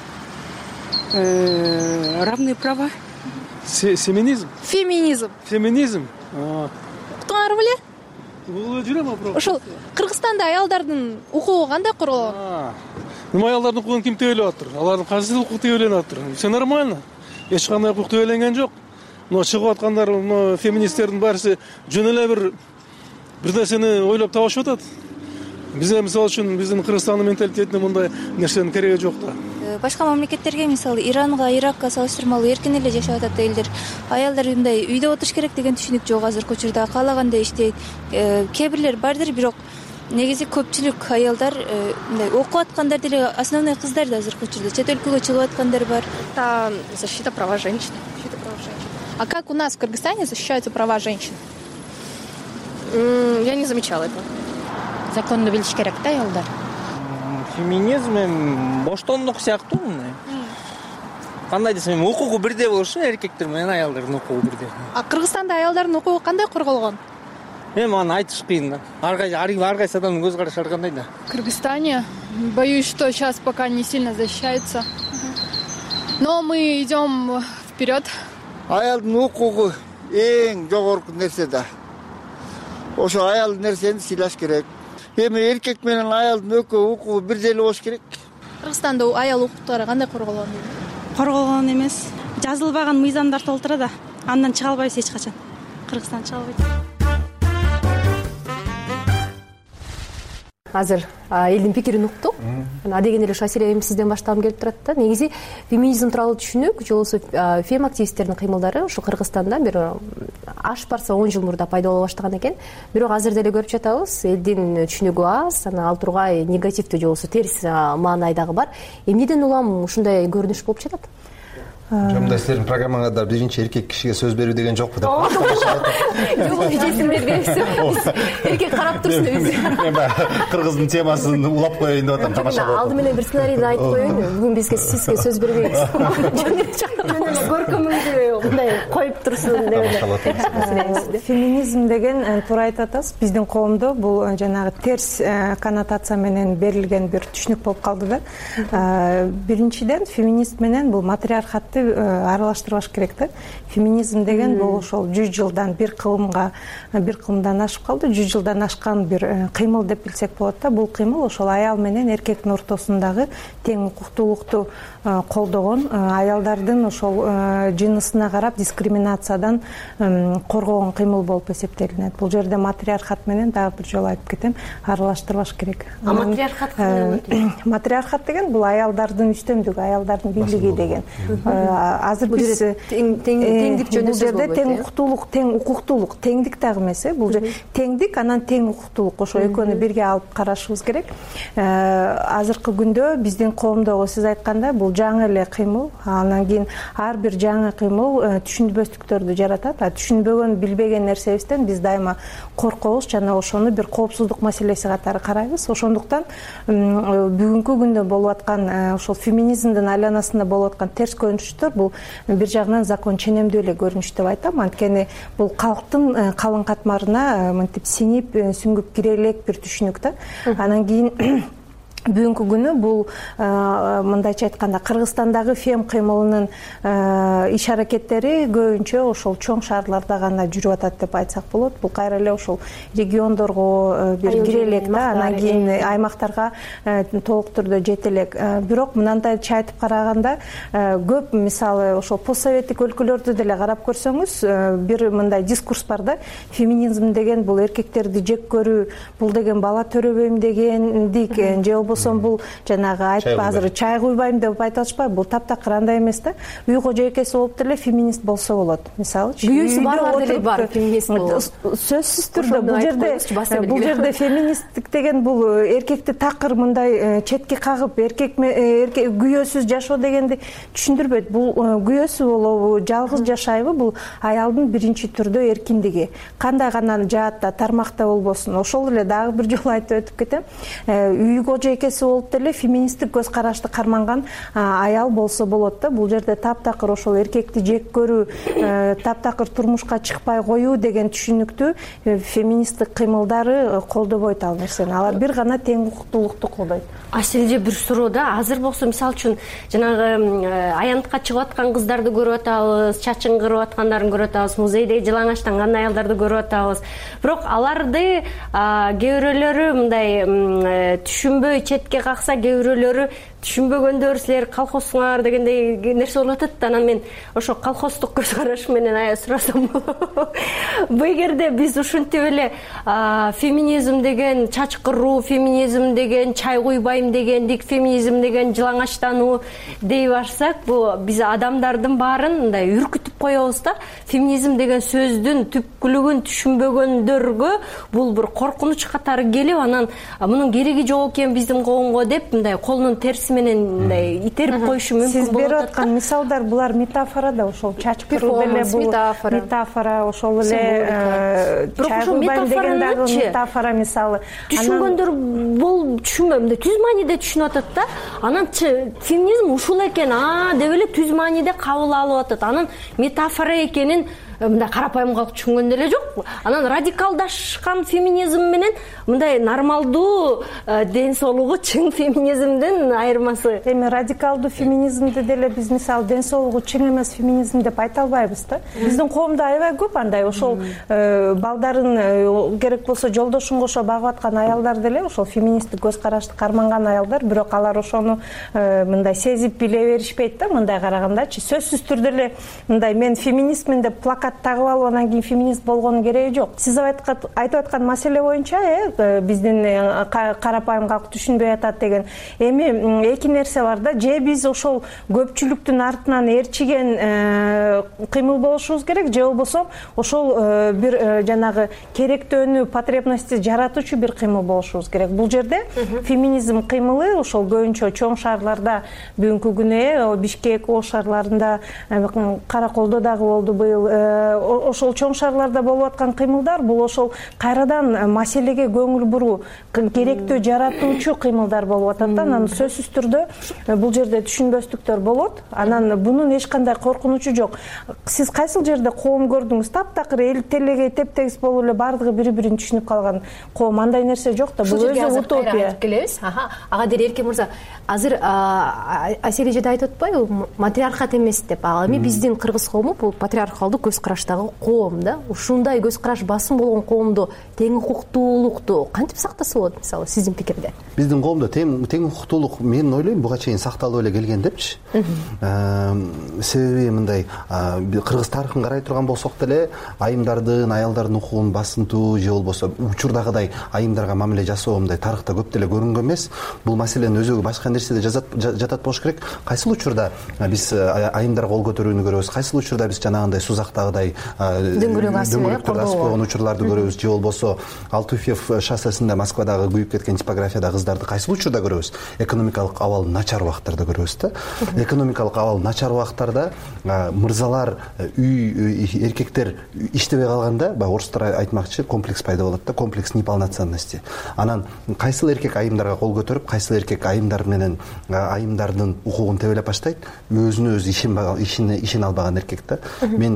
э, равные права. Феминизм? Феминизм. Феминизм? Уктуңар беле? Угулуп жүрөм апра. Ошол Кыргызстанда аялдардын укугу кандай корголгон? Эми аялдардын укугун ким тебелеп атыр? Алардын кайсы укугу тебеленип атыр? Все нормально. Эч кандай укук тебеленген жок. Но чыгып аткандар, но феминисттердин баарысы жөн эле бир бир нерсени ойлоп табышып атат. Бизде мисалы үчүн биздин Кыргызстандын менталитетинде мындай нерсенин кереги жок да. Башка мамлекеттерге, мисалы Иранга, Иракка салыштырмалуу эркин эле жашап атат элдер. Аялдар мындай үйдө отуруш керек деген түшүнүк жок азыркы учурда. Каалагандай иштейт. Кээ бирлер бардыр, бирок негизи көпчүлүк аялдар мындай окуп аткандар деле основной кыздар да азыркы учурда. Чет өлкөгө чыгып аткандар бар. Это защита права женщин. Защита прав женщин. А как у нас в Кыргызстане защищаются права женщин? Я не замечала этого. Законду билиш керек да аялдар. Феминизм эми боштондук сыяктуу мындай. Кандай десем, укугу бирдей болушу, эркектер менен аялдардын укугу бирдей. А Кыргызстанда аялдардын укугу кандай корголгон? Эми аны айтыш кыйын да. Ар кайсы адамдын көз карашы ар кандай да. В Кыргызстане, боюсь, что сейчас пока не сильно защищается. Но мы идем вперед. Аялдын укугу эң жогорку нерсе да. Ошо аял нерсени сыйлаш керек. Эми эркек менен аялдын экөө укугу бирдей эле болуш керек. Кыргызстанда аял укуктары кандай корголгон? Корголгон эмес. Жазылбаган мыйзамдар толтура да. Андан чыга албайбыз эч качан. Кыргызстан чыга албайт. Азыр элдин пикирин уктук. Адегенде эле Шасира эми сизден баштагым келип турат да. Негизи феминизм тууралуу түшүнүк, же болбосо фем активисттердин кыймылдары ушу Кыргызстанда бир аш барса он жыл мурда пайда боло баштаган экен. Бирок азыр деле көрүп жатабыз, элдин түшүнүгү аз, анан ал тургай негативдүү же болбосо терс маанайдагы бар. Эмнеден улам ушундай көрүнүш болуп жатат? Жомда силердин программаңарда биринчи эркек кишиге сөз берүү деген жокпу деп. Жок, эжесин бербейбиз. Эркек карап турсун өзү. Мен баягы кыргыздын темасын улап коеюн деп атам, тамаша болот. Алды менен бир сценарийди айтып коеюн. Бүгүн бизге сизге сөз бербейбиз. Жөн эле көркөмүңдү мындай коюп турсун деп. Феминизм деген туура айтып атасыз. Биздин коомдо бул жанагы терс коннотация менен берилген бир түшүнүк болуп калды да. Биринчиден феминист менен бул матриархатты аралаштырбаш керек да. Феминизм деген бул ошол жүз жылдан бир кылымга, бир кылымдан ашып калды. жүз жылдан ашкан бир кыймыл деп билсек болот да. Бул кыймыл ошол аял менен эркектин ортосундагы тең укуктуулукту колдогон, аялдардын ошол жынысына карап дискриминациядан коргогон кыймыл болуп эсептелинет. Бул жерде матриархат менен дагы бир жолу айтып кетем, аралаштырбаш керек. А матриархат кандай? Матриархат деген бул аялдардын үстөмдүгү, аялдардын бийлиги деген. Азыр биз теңдик жөнүндө сөз болбойт. Тең укуктуулук, тең укуктуулук, теңдик дагы эмес, бул же теңдик, анан тең укуктуулук, ошо экөөнү бирге алып карашыбыз керек. Азыркы күндө биздин коомдогу сиз айткандай бул жаңы эле кыймыл, анан кийин ар бир жаңы кыймыл түшүнбөстүктөрдү жаратат. А түшүнбөгөн, билбеген нерсебизден биз дайыма коркобуз жана ошону бир коопсуздук маселеси катары карайбыз. Ошондуктан бүгүнкү күндө болуп аткан ошол феминизмдин айланасында болуп аткан терс көрүнүш көрүнүштөр бул бир жагынан закон ченемдүү эле көрүнүш деп айтам. Анткени бул калктын калың катмарына мынтип сиңип сүңгүп кире элек бир түшүнүк да. Анан кийин бүгүнкү күнү бул мындайча айтканда Кыргызстандагы фем кыймылынын иш аракеттери көбүнчө ошол чоң шаарларда гана жүрүп атат деп айтсак болот. Бул кайра эле ошол региондорго бир кире элек да, анан кийин аймактарга толук түрдө жете элек. Бирок мындайча айтып караганда көп мисалы ошол постсоветтик өлкөлөрдү деле карап көрсөңүз, бир мындай дискурс бар да. Феминизм деген бул эркектерди жек көрүү, бул деген бала төрөбөйм дегендик, же болбосо бул жанагы айтып азыр чай куйбайм деп айтып атышпайбы? Бул таптакыр андай эмес да. Үй кожо экеси болуп деле феминист болсо болот. Мисалы, күйөөсү барлар деле бар феминист болот. Сөзсүз түрдө бул жерде бул жерде феминисттик деген бул эркекти такыр мындай четке кагып, эркек күйөөсүз жашоо дегенди түшүндүрбөйт. Бул күйөөсү болобу, жалгыз жашайбы? Бул аялдын биринчи түрдө эркиндиги. Кандай гана жаатта, тармакта болбосун. Ошол эле дагы бир жолу айтып өтүп кетем. Үй кожо экеси болуп деле феминисттик көз карашты карманган аял болсо болот да. Бул жерде таптакыр ошол эркекти жек көрүү, таптакыр турмушка чыкпай коюу деген түшүнүктү феминисттик кыймылдары колдобойт ал нерсени. Алар бир гана тең укуктуулукту колдойт. Аселже бир суроо да. Азыр болсо мисалы үчүн жанагы аянтка чыгып аткан кыздарды көрүп атабыз, чачын кырып аткандарын көрүп атабыз, музейде жалаңачтанган аялдарды көрүп атабыз. Бирок аларды кээ бирөөлөрү мындай түшүнбөй четке какса, кээ бирөөлөрү түшүнбөгөндөр силер колхозсуңар дегендей нерсе болуп атат. Анан мен ошо колхоздук көз караш менен сурасам болот. Бу эгерде биз ушинтип эле феминизм деген чач кыруу, феминизм деген чай куйбайм дегендик, феминизм деген жылаңачтануу дей башсак, бу биз адамдардын баарын мындай үркүтүп коебуз да. Феминизм деген сөздүн түпкүлүгүн түшүнбөгөндөргө бул бир коркунуч катары келип, анан мунун кереги жок экен биздин коомго деп мындай колунун терси менен мындай итерип коюшу мүмкүн болот. Сиз берип аткан мисалдар булар метафора да, ошол чач кыруу деле бул метафора, ошол эле чай куйбайм деген дагы метафора мисалы. Түшүнгөндөр бул түшүнбөйм да, түз мааниде түшүнүп атат да. Анан феминизм ушул экен, а деп эле түз мааниде кабыл алып атат. Анан метафора экенин мындай карапайым калып түшүнгөн деле жок. Анан радикалдашкан феминизм менен мындай нормалдуу ден соолугу чың феминизмдин айырмасы. Эми радикалдуу феминизмди деле биз мисалы ден соолугу чың эмес феминизм деп айта албайбыз да. Биздин коомдо аябай көп андай ошол балдарын керек болсо жолдошун кошо багып аткан аялдар деле ошол феминисттик көз карашты карманган аялдар, бирок алар ошону мындай сезип биле беришпейт да. Мындай карагандачы сөзсүз түрдө эле мындай мен феминистмин деп плакат тагып алып анан кийин феминист болгонун кереги жок. Сиз айтып аткан маселе боюнча биздин карапайым калк түшүнбөй атат деген эми эки нерсе бар да. Же биз ошол көпчүлүктүн артынан ээрчиген кыймыл болушубуз керек, же болбосо ошол бир жанагы керектөөнү, потребности жаратуучу бир кыймыл болушубуз керек. Бул жерде феминизм кыймылы ошол көбүнчө чоң шаарларда бүгүнкү күнү Бишкек, Ош шаарларында, Караколдо дагы болду быйыл. Ошол чоң шаарларда болуп аткан кыймылдар бул ошол кайрадан маселеге көңүл буруу, керектөө жаратуучу кыймылдар болуп атат да. Анан сөзсүз түрдө бул жерде түшүнбөстүктөр болот. Анан бунун эч кандай коркунучу жок. Сиз кайсыл жерде коом көрдүңүз? Таптакыр эл телеге тептегиз болуп эле бардыгы бири-бирин түшүнүп калган коом, андай нерсе жок да. Бул өзү утопия. Келебиз. Аха, ага дери Эркен мырза, азыр Асель эже айтып атпайбы, матриархат эмес деп. Ал эми биздин кыргыз коому бул патриархалдуу көз караштагы коом да. Ушундай көз караш басым болгон коомдо тең укуктуулукту кантип сактаса болот, мисалы сиздин пикирде? Биздин коомдо тең тең укуктуулук мен ойлойм буга чейин сакталып эле келген депчи. Себеби мындай кыргыз тарыхын карай турган болсок деле айымдардын, аялдардын укугун басынтуу же болбосо учурдагыдай айымдарга мамиле жасоо мындай тарыхта көп деле көрүнгөн эмес. Бул маселенин өзөгү башка нерседе жатат болуш керек. Кайсыл учурда биз айымдарга кол көтөрүүнү көрөбүз, кайсыл учурда биз жанагындай сузактагы жанагыдай дөңгөлөктөрдү асып койгон учурларды көрөбүз, же болбосо Алтуфьев шоссесинде Москвадагы күйүп кеткен типографияда кыздарды кайсыл учурда көрөбүз? Экономикалык абал начар убактарда көрөбүз да. Экономикалык абал начар убактарда мырзалар, үй эркектер иштебей калганда, баягы орустар айтмакчы, комплекс пайда болот да, комплекс неполноценности. Анан кайсыл эркек айымдарга кол көтөрүп, кайсыл эркек айымдар менен айымдардын укугун тебелеп баштайт, өзүнө өзү ишин ишин албаган эркек да. Мен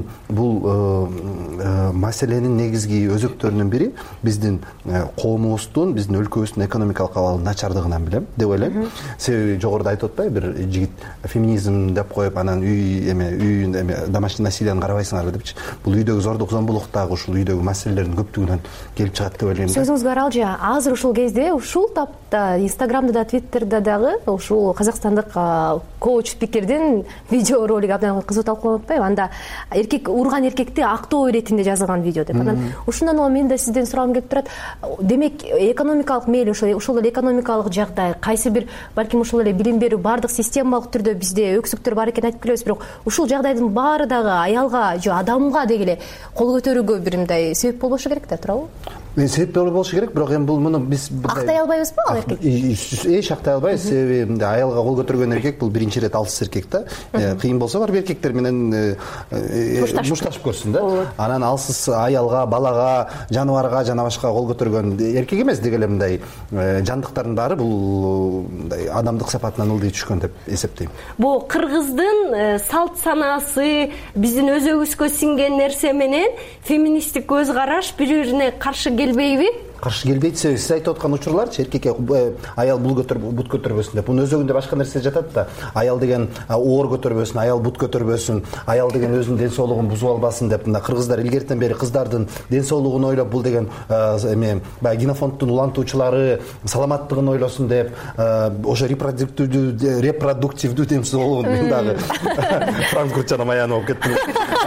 бул маселенин негизги өзөктөрүнүн бири биздин коомубуздун, биздин өлкөбүздүн экономикалык абалы начардыгынан билем деп ойлойм. Себеби жогоруда айтып атпайбы, бир жигит феминизм деп коюп, анан үй эме үйүн эме домашний насилияны карабайсыңарбы депчи. Бул үйдөгү зордук зомбулук дагы ушул үйдөгү маселелердин көптүгүнөн келип чыгат деп ойлойм. Сөзүңүзгө аралжы, азыр ушул кезде ушул тапта Инстаграмда да, Твиттерде дагы ушул казакстандык коуч спикердин видео ролиги абдан кызуу талкууланып атпайбы? Анда эркек урган эркекти актоо иретинде жазылган видео деп. Анан ушундан улам мен да сизден сурагым келип турат. Демек экономикалык мейли, ошол эле экономикалык жагдай, кайсы бир балким ушул эле билим берүү баардык системалык түрдө бизде өксүктөр бар экенин айтып келебиз, бирок ушул жагдайдын баары дагы аялга же адамга дегеле кол көтөрүүгө бир мындай себеп болбошу керек да, туурабы? Себеп болбошу керек, бирок эми бул муну биз актай албайбызбы ал эркек? Эч актай албайбыз, себеби аялга кол көтөргөн эркек бул биринчи ирет алсыз эркек да. Кыйын болсо барып эркектер менен мушташып көрсүн да. Анан алсыз аялга, балага, жаныбарга жана башка кол көтөргөн эркек эмес дегеле мындай жандыктардын баары бул мындай адамдык сапатынан ылдый түшкөн деп эсептейм. Бул кыргыздын салт санаасы, биздин өзөгүбүзгө сиңген нерсе менен феминисттик көз караш бири-бирине каршы келбейби? Каршы келбейт, себеби сиз айтып аткан учурларчы эркекке аял бул көтөрүп бут көтөрбөсүн деп. Мунун өзөгүндө башка нерсе жатат да. Аял деген оор көтөрбөсүн, аял бут көтөрбөсүн, аял деген өзүнүн ден соолугун бузуп албасын деп. Мына кыргыздар илгертен бери кыздардын ден соолугун ойлоп, бул деген эме баягы генофонддун улантуучулары саламаттыгын ойлосун деп, ошо репродуктивдүү репродуктивдүү дем соолугун мен дагы франкфуртчанам аянып алып кеттим.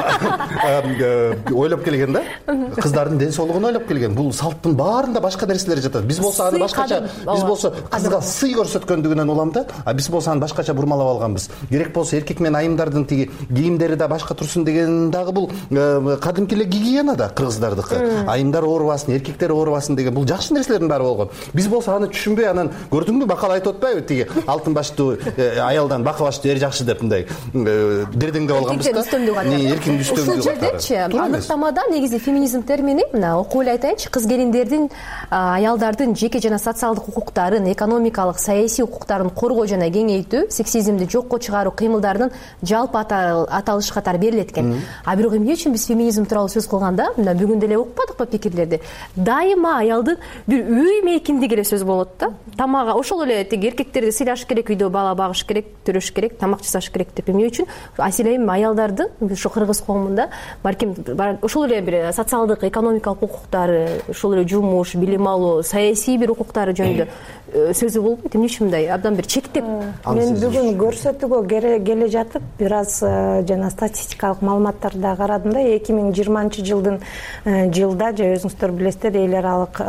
Ойлоп келген да. Кыздардын ден соолугун ойлоп келген. Бул салттын баарында башка нерселер жатат. Биз болсо аны башкача, биз болсо кызга сый көрсөткөндүгүнөн улам да, а биз болсо аны башкача бурмалап алганбыз. Керек болсо эркек менен айымдардын тиги кийимдери да башка турсун деген дагы бул кадимки эле гигиена да кыргыздардыкы. Айымдар оорубасын, эркектер оорубасын деген бул жакшы нерселердин баары болгон. Биз болсо аны түшүнбөй, анан көрдүңбү, бакал айтып атпайбы, тиги алтын баштуу аялдан бака баштуу эр жакшы деп мындай дердеңдеп алганбыз да. Эркектин үстөмдүгү катары. Ушул жердечи аныктамада негизи феминизм термини, мына окуп эле айтайынчы, кыз келиндердин, аялдардын жеке жана социалдык укуктарын, экономикалык, саясий укуктарын коргоо жана кеңейтүү, сексизмди жокко чыгаруу кыймылдарынын жалпы аталышы катары берилет экен. А бирок эмне үчүн биз феминизм тууралуу сөз кылганда, мына бүгүн деле укпадыкпы пикирлерди? Дайыма аялдын бир үй мейкиндиги эле сөз болот да. Тамага ошол эле тиги эркектерди сыйлаш керек, үйдө бала багыш керек, төрөш керек, тамак жасаш керек деп. Эмне үчүн аселем аялдардын ушу кыргыз коомунда балким ошол эле бир социалдык, экономикалык укуктары, ошол эле жумуш, билим алуу, саясий бир укуктары жөнүндө сөзү болбойт. Эмне үчүн мындай абдан бир чектеп? Мен бүгүн көрсөтүүгө келе жатып бир аз жана статистикалык маалыматтарды карадым да. эки миң жыйырманчы жылдын жылда, же өзүңүздөр билесиздер, эл аралык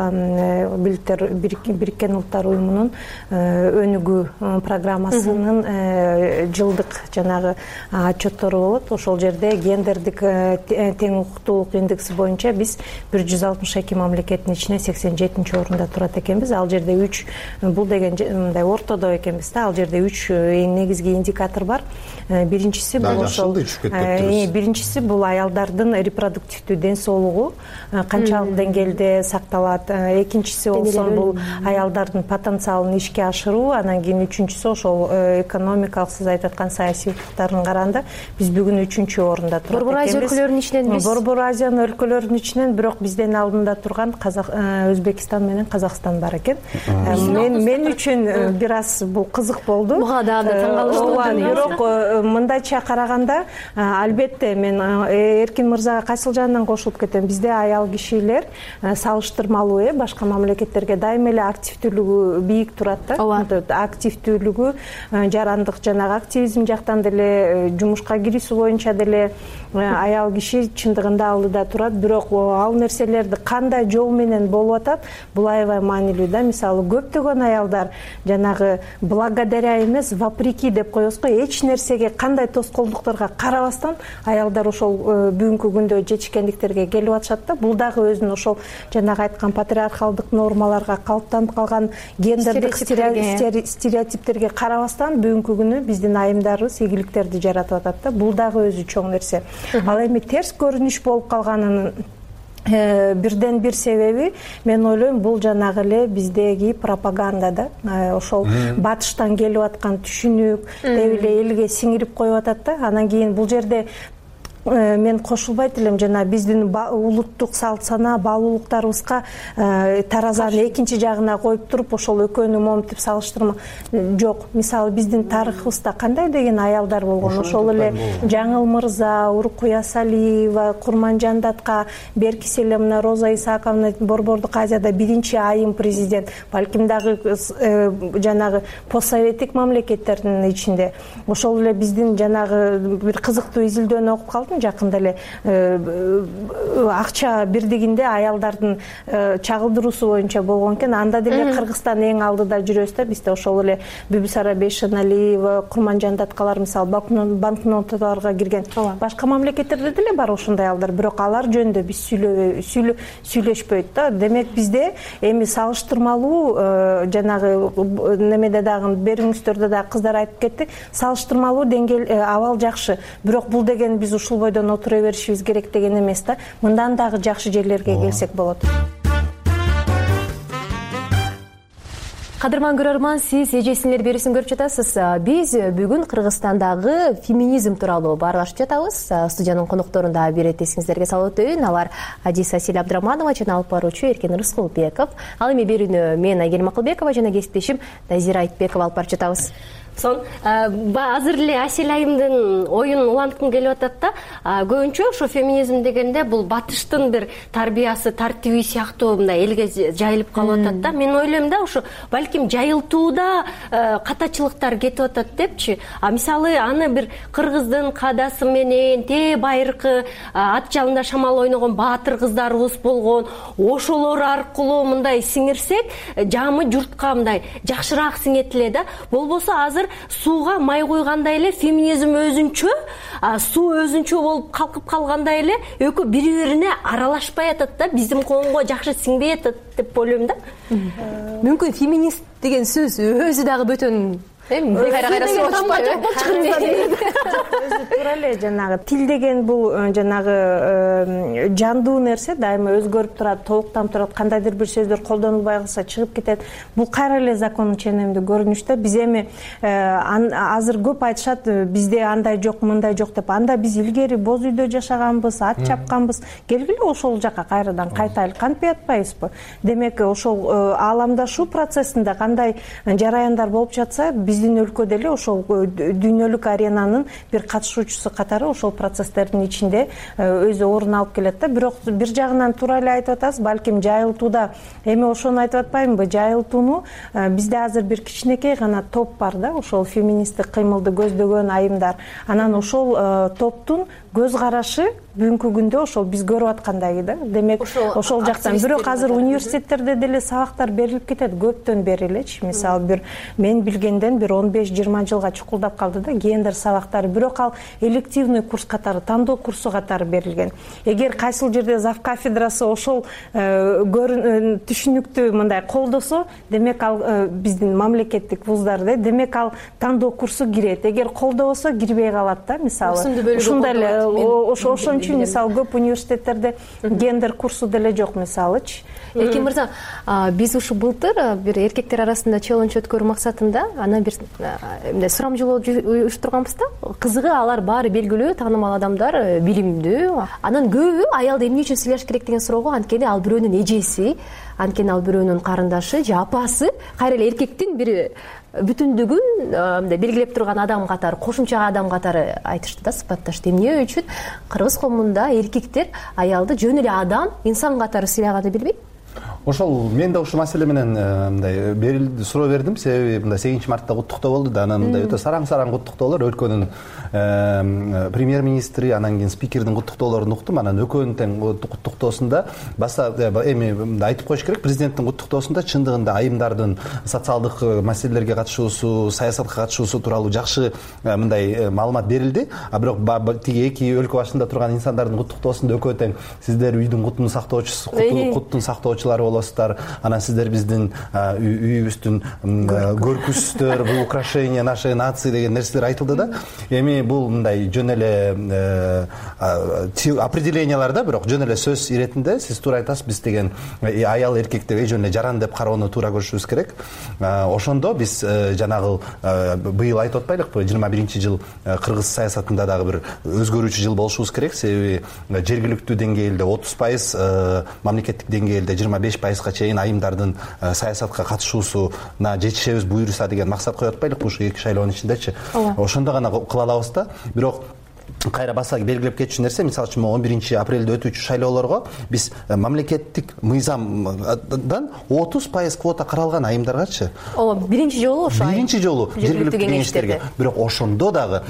Бириккен Улуттар уюмунун өнүгүү программасынын жылдык жанагы отчеттору болот. Ошол жерде гендердик тең укуктуулук индекси боюнча биз бир жүз алтымыш эки мамлекеттин ичинен сексен жетинчи орунда турат экенбиз. Ал жерде үч, бул деген мындай ортодо экенбиз да. Ал жерде үч негизги индикатор бар. Биринчиси бул ошол биринчиси бул аялдардын репродуктивдүү ден соолугу канчалык деңгээлде сакталат. Экинчиси болсо бул аялдардын потенциалын ишке ашыруу. Анан кийин үчүнчүсү ошол экономикалык, сиз айтып аткан саясий укуктарын караганда биз бүгүн үчүнчү орунда турат экенбиз. Борбор Азия өлкөлөрүнүн ичинен биз Борбор Азиянын өлкөлөрүнүн ичинен, бирок бизден алдында турган Өзбекстан менен Казакстан бар экен. Мен мен үчүн бир аз бул кызык болду. Буга дагы таң калыштуу. Бирок мындайча караганда, албетте мен Эркин мырзага кайсыл жанынан кошулуп кетем. Бизде аял кишилер салыштырмалуу э башка мамлекеттерге дайыма эле активдүүлүгү бийик турат да. Активдүүлүгү, жарандык жанагы активизм жактан деле, жумушка кирүүсү боюнча деле аял киши чындыгында алдыда турат, бирок ал нерселерди кандай жол менен болуп атат, бул аябай маанилүү да. Мисалы көптөгөн аялдар жанагы благодаря эмес, вопреки деп коебуз го, эч нерсеге, кандай тоскоолдуктарга карабастан аялдар ошол бүгүнкү күндө жетишкендиктерге келип атышат да. Бул дагы өзүнүн ошол жанагы айткан патриархалдык нормаларга, калыптанып калган гендердик стереотиптерге карабастан бүгүнкү күнү биздин айымдарыбыз ийгиликтерди жаратып атат да. Бул дагы өзү чоң нерсе. Ал эми терс көрүнүш болуп калганынын бирден бир себеби, мен ойлойм, бул жанагы эле биздеги пропаганда да. Ошол батыштан келип аткан түшүнүк деп эле элге сиңирип коюп атат да. Анан кийин бул жерде мен кошулбайт элем, жана биздин улуттук салт сана, баалуулуктарыбызга таразанын экинчи жагына коюп туруп, ошол экөөнү моментип салыштырма жок. Мисалы биздин тарыхыбызда кандай деген аялдар болгон, ошол эле Жаңыл мырза, Урукку Ясалиева, Курманжан Датка, беркис эле мына Роза Исааковна, Борбордук Азияда биринчи айым президент, балким дагы жанагы постсоветтик мамлекеттердин ичинде. Ошол эле биздин жанагы бир кызыктуу изилдөөнү окуп калдым жакында эле. Акча бирдигинде аялдардын чагылдыруусу боюнча болгон экен. Анда деле Кыргызстан эң алдыда жүрөбүз да. Бизде ошол эле Бибисара Бейшеналиева, Курманжан Даткалар мисалы банкноталарга кирген. Башка мамлекеттерде деле бар ошондой аялдар, бирок алар жөнүндө биз сүйлөшпөйт да. Демек бизде эми салыштырмалуу жанагы немеде дагы берүүңүздөрдө да кыздар айтып кетти, салыштырмалуу деңгээл абал жакшы. Бирок бул деген биз ушул бойдон отура беришибиз керек деген эмес да. Мындан дагы жакшы жерлерге келсек болот. Кадырман көрөрман, сиз эжесиңер берүүсүн көрүп жатасыз. Биз бүгүн Кыргызстандагы феминизм тууралуу баарлашып жатабыз. Студиянын конокторунда бир эт эсиңиздерге салып өтөйүн. Алар Адиса Асель Абдраманова жана алып баруучу Эркен Рыскулбеков. Ал эми берүүнү мен Айгерим Акылбекова жана кесиптешим Назира Айтбекова алып барып жатабыз. Сон азыр эле Асель айымдын оюн уланткым келип атат да. Көбүнчө ошо феминизм дегенде бул батыштын бир тарбиясы, тартиби сыяктуу мындай элге жайылып калып атат да. Мен ойлойм да, ошо балким жайылтууда катачылыктар кетип атат депчи. А мисалы аны бир кыргыздын кадасы менен те байыркы ат жалында шамал ойногон баатыр кыздарыбыз болгон, ошолор аркылуу мындай сиңирсек, жамы журтка мындай жакшыраак сиңет эле да. Болбосо азыр сууга май куйгандай эле феминизм өзүнчө, суу өзүнчө болуп калкып калгандай эле экөө бири-бирине аралашпай атат да, биздин коомго жакшы сиңбей атат деп ойлойм да. Мүмкүн феминист деген сөз өзү дагы бөтөн туура эле жанагы тил деген бул жанагы жандуу нерсе, дайыма өзгөрүп турат, толуктанып турат, кандайдыр бир сөздөр колдонулбай калса чыгып кетет. Бул кайра эле закондун ченемдүү көрүнүштө. Биз эми азыр көп айтышат, бизде андай жок, мындай жок деп. Анда биз илгери боз үйдө жашаганбыз, ат чапканбыз. Келгиле ошол жака кайрадан кайтайлы, кантпай атпайбызбы? Демек ошол ааламдашуу процессинде кандай жараяндар болуп жатса, биздин өлкөдө эле ошол дүйнөлүк аренанын бир катышуучусу катары ошол процесстердин ичинде өзү орун алып келет да. Бирок бир жагынан туура эле айтып атасыз, балким жайылтууда эми ошону айтып атпаймынбы? Жайылтууну бизде азыр бир кичинекей гана топ бар да, ошол феминисттик кыймылды көздөгөн айымдар. Анан ошол топтун көз карашы бүгүнкү күндө ошол биз көрүп аткандай да. Демек ошол жактан бирок азыр университеттерде деле сабактар берилип кетет көптөн бери элечи. Мисалы бир мен билгенден бир он беш жыйырма жылга чукулдап калды да гендер сабактары, бирок ал элективный курс катары, тандоо курсу катары берилген. Эгер кайсыл жерде зав кафедрасы ошол түшүнүктү мындай колдосо, демек ал биздин мамлекеттик вуздарда, демек ал тандоо курсу кирет. Эгер колдобосо кирбей калат да. Мисалы ушундай эле ошол үчүн мисалы көп университеттерде гендер курсу деле жок мисалычы. Эркен мырза, биз ушу былтыр бир эркектер арасында челлендж өткөрүү максатында анан бир мындай сурамжылоо уюштурганбыз да. Кызыгы алар баары белгилүү, таанымал адамдар, билимдүү. Анан көбү аялды эмне үчүн сыйлаш керек деген суроого, анткени ал бирөөнүн эжеси, анткени ал бирөөнүн карындашы же апасы, кайра эле эркектин бир бүтүндүгүн мындай белгилеп турган адам катары, кошумча адам катары айтышты да, сыпатташты. Эмне үчүн кыргыз коомунда эркектер аялды жөн эле адам, инсан катары сыйлаганын билбейт? ошол мен да ушул маселе менен мындай берилди суроо бердим, себеби мындай сегизинчи мартта куттуктоо болду да, анан мындай өтө сараң сараң куттуктоолор, өлкөнүн премьер министри, анан кийин спикердин куттуктоолорун уктум. Анан экөөнүн тең куттуктоосунда баса эми айтып коюш керек, президенттин куттуктоосунда чындыгында айымдардын социалдык маселелерге катышуусу, саясатка катышуусу тууралуу жакшы мындай маалымат берилди. А бирок тиги эки өлкө башында турган инсандардын куттуктоосунда экөө тең сиздер үйдүн кутун сактоочусу, куттун сактоочулары болосуздар, анан сиздер биздин үйүбүздүн көркүчүсүздөр, бул украшение нашей нации деген нерселер айтылды да. Эми бул мындай жөн эле определениялар да, бирок жөн эле сөз иретинде сиз туура айтасыз, биз деген аял эркек деп жөн эле жаран деп кароону туура көрүшүбүз керек. Ошондо биз жанагы быйыл айтып атпайлыкпы, жыйырма биринчи жыл кыргыз саясатында дагы бир өзгөрүүчү жыл болушубуз керек, себеби жергиликтүү деңгээлде отуз пайыз, мамлекеттик деңгээлде жыйырма беш пайызга чейин айымдардын саясатка катышуусуна жетишебиз буюрса деген максат коюп атпайлыкпы ушу эки шайлоонун ичиндечи. Ошондо гана кыла алабыз да. Бирок кайра баса белгилеп кетчү нерсе, мисалы үчүн он биринчи апрелде өтүүчү шайлоолорго биз мамлекеттик мыйзамдан отуз пайыз квота каралган айымдаргачы. Ооба, биринчи жолу ошо. Биринчи жолу жергиликтүү кеңештерге. Бирок ошондо дагы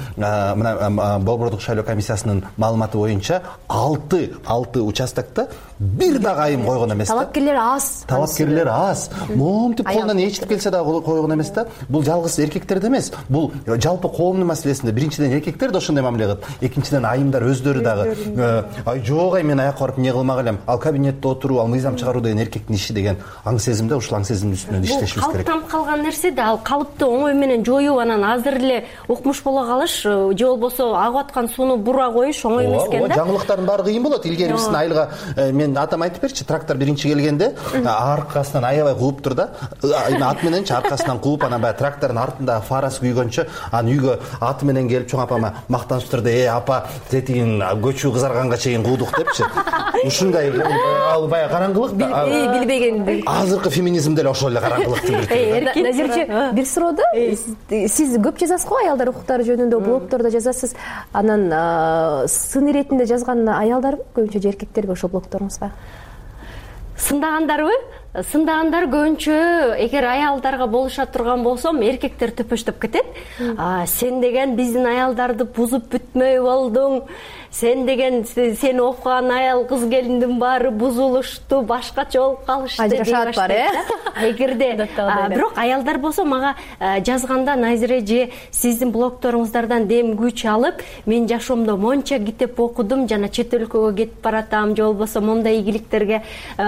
мына Борбордук шайлоо комиссиясынын маалыматы боюнча алты алты участокто бир дагы айым койгон эмес да. Талапкерлер аз. Талапкерлер аз. Момтип колунан ээчитип келсе дагы койгон эмес да. Бул жалгыз эркектерде эмес. Бул жалпы коомдун маселесинде. Биринчиден эркектер да ошондой мамиле кылат. Экинчиден айымдар өздөрү дагы ай жок, ай мен аяка барып эмне кылмак элем, ал кабинетте отуруу, ал мыйзам чыгаруу деген эркектин иши деген аң сезимде, ушул аң сезимдин үстүнөн иштешибиз керек. Бул калыптанып калган нерсе да, ал калыпты оңой менен жоюп анан азыр эле укмуш боло калыш, же болбосо агып аткан сууну бура коюш оңой эмес экен да. Жаңылыктардын баары кыйын болот. Илгери биздин айылга мен атам айтып берчи, трактор биринчи келгенде аркасынан аябай кууптур да. Ат мененчи аркасынан кууп, анан баягы трактордун артында фарасы күйгөнчө анан үйгө аты менен келип чоң апама мактанычтырды, э апа тетигин көчүү кызарганга чейин куудук депчи. Ушундай ал баягы караңгылык да. Билбегенди. Азыркы феминизмде эле ошол эле караңгылыктын бир. Назирчи, бир суроода сиз көп жазасыз го аялдар укуктары жөнүндө, блогтордо жазасыз. Анан сын иретинде жазган аялдарбы көбүнчө же эркектерби ошол блогторуңузга? Сындагандарбы? Сындагандар көбүнчө эгер аялдарга болуша турган болсом, эркектер төпөштөп кетет. Сен деген биздин аялдарды бузуп бүтмөй болдуң. Сен деген сени окуган аял кыз келиндин баары бузулушту, башкача болуп калышты деп баштайт. Эгерде бирок аялдар болсо мага жазганда, Назире же сиздин блогторуңуздардан дем күч алып, мен жашоомдо монча китеп окудум, жана чет өлкөгө кетип баратам, же болбосо мондай ийгиликтерге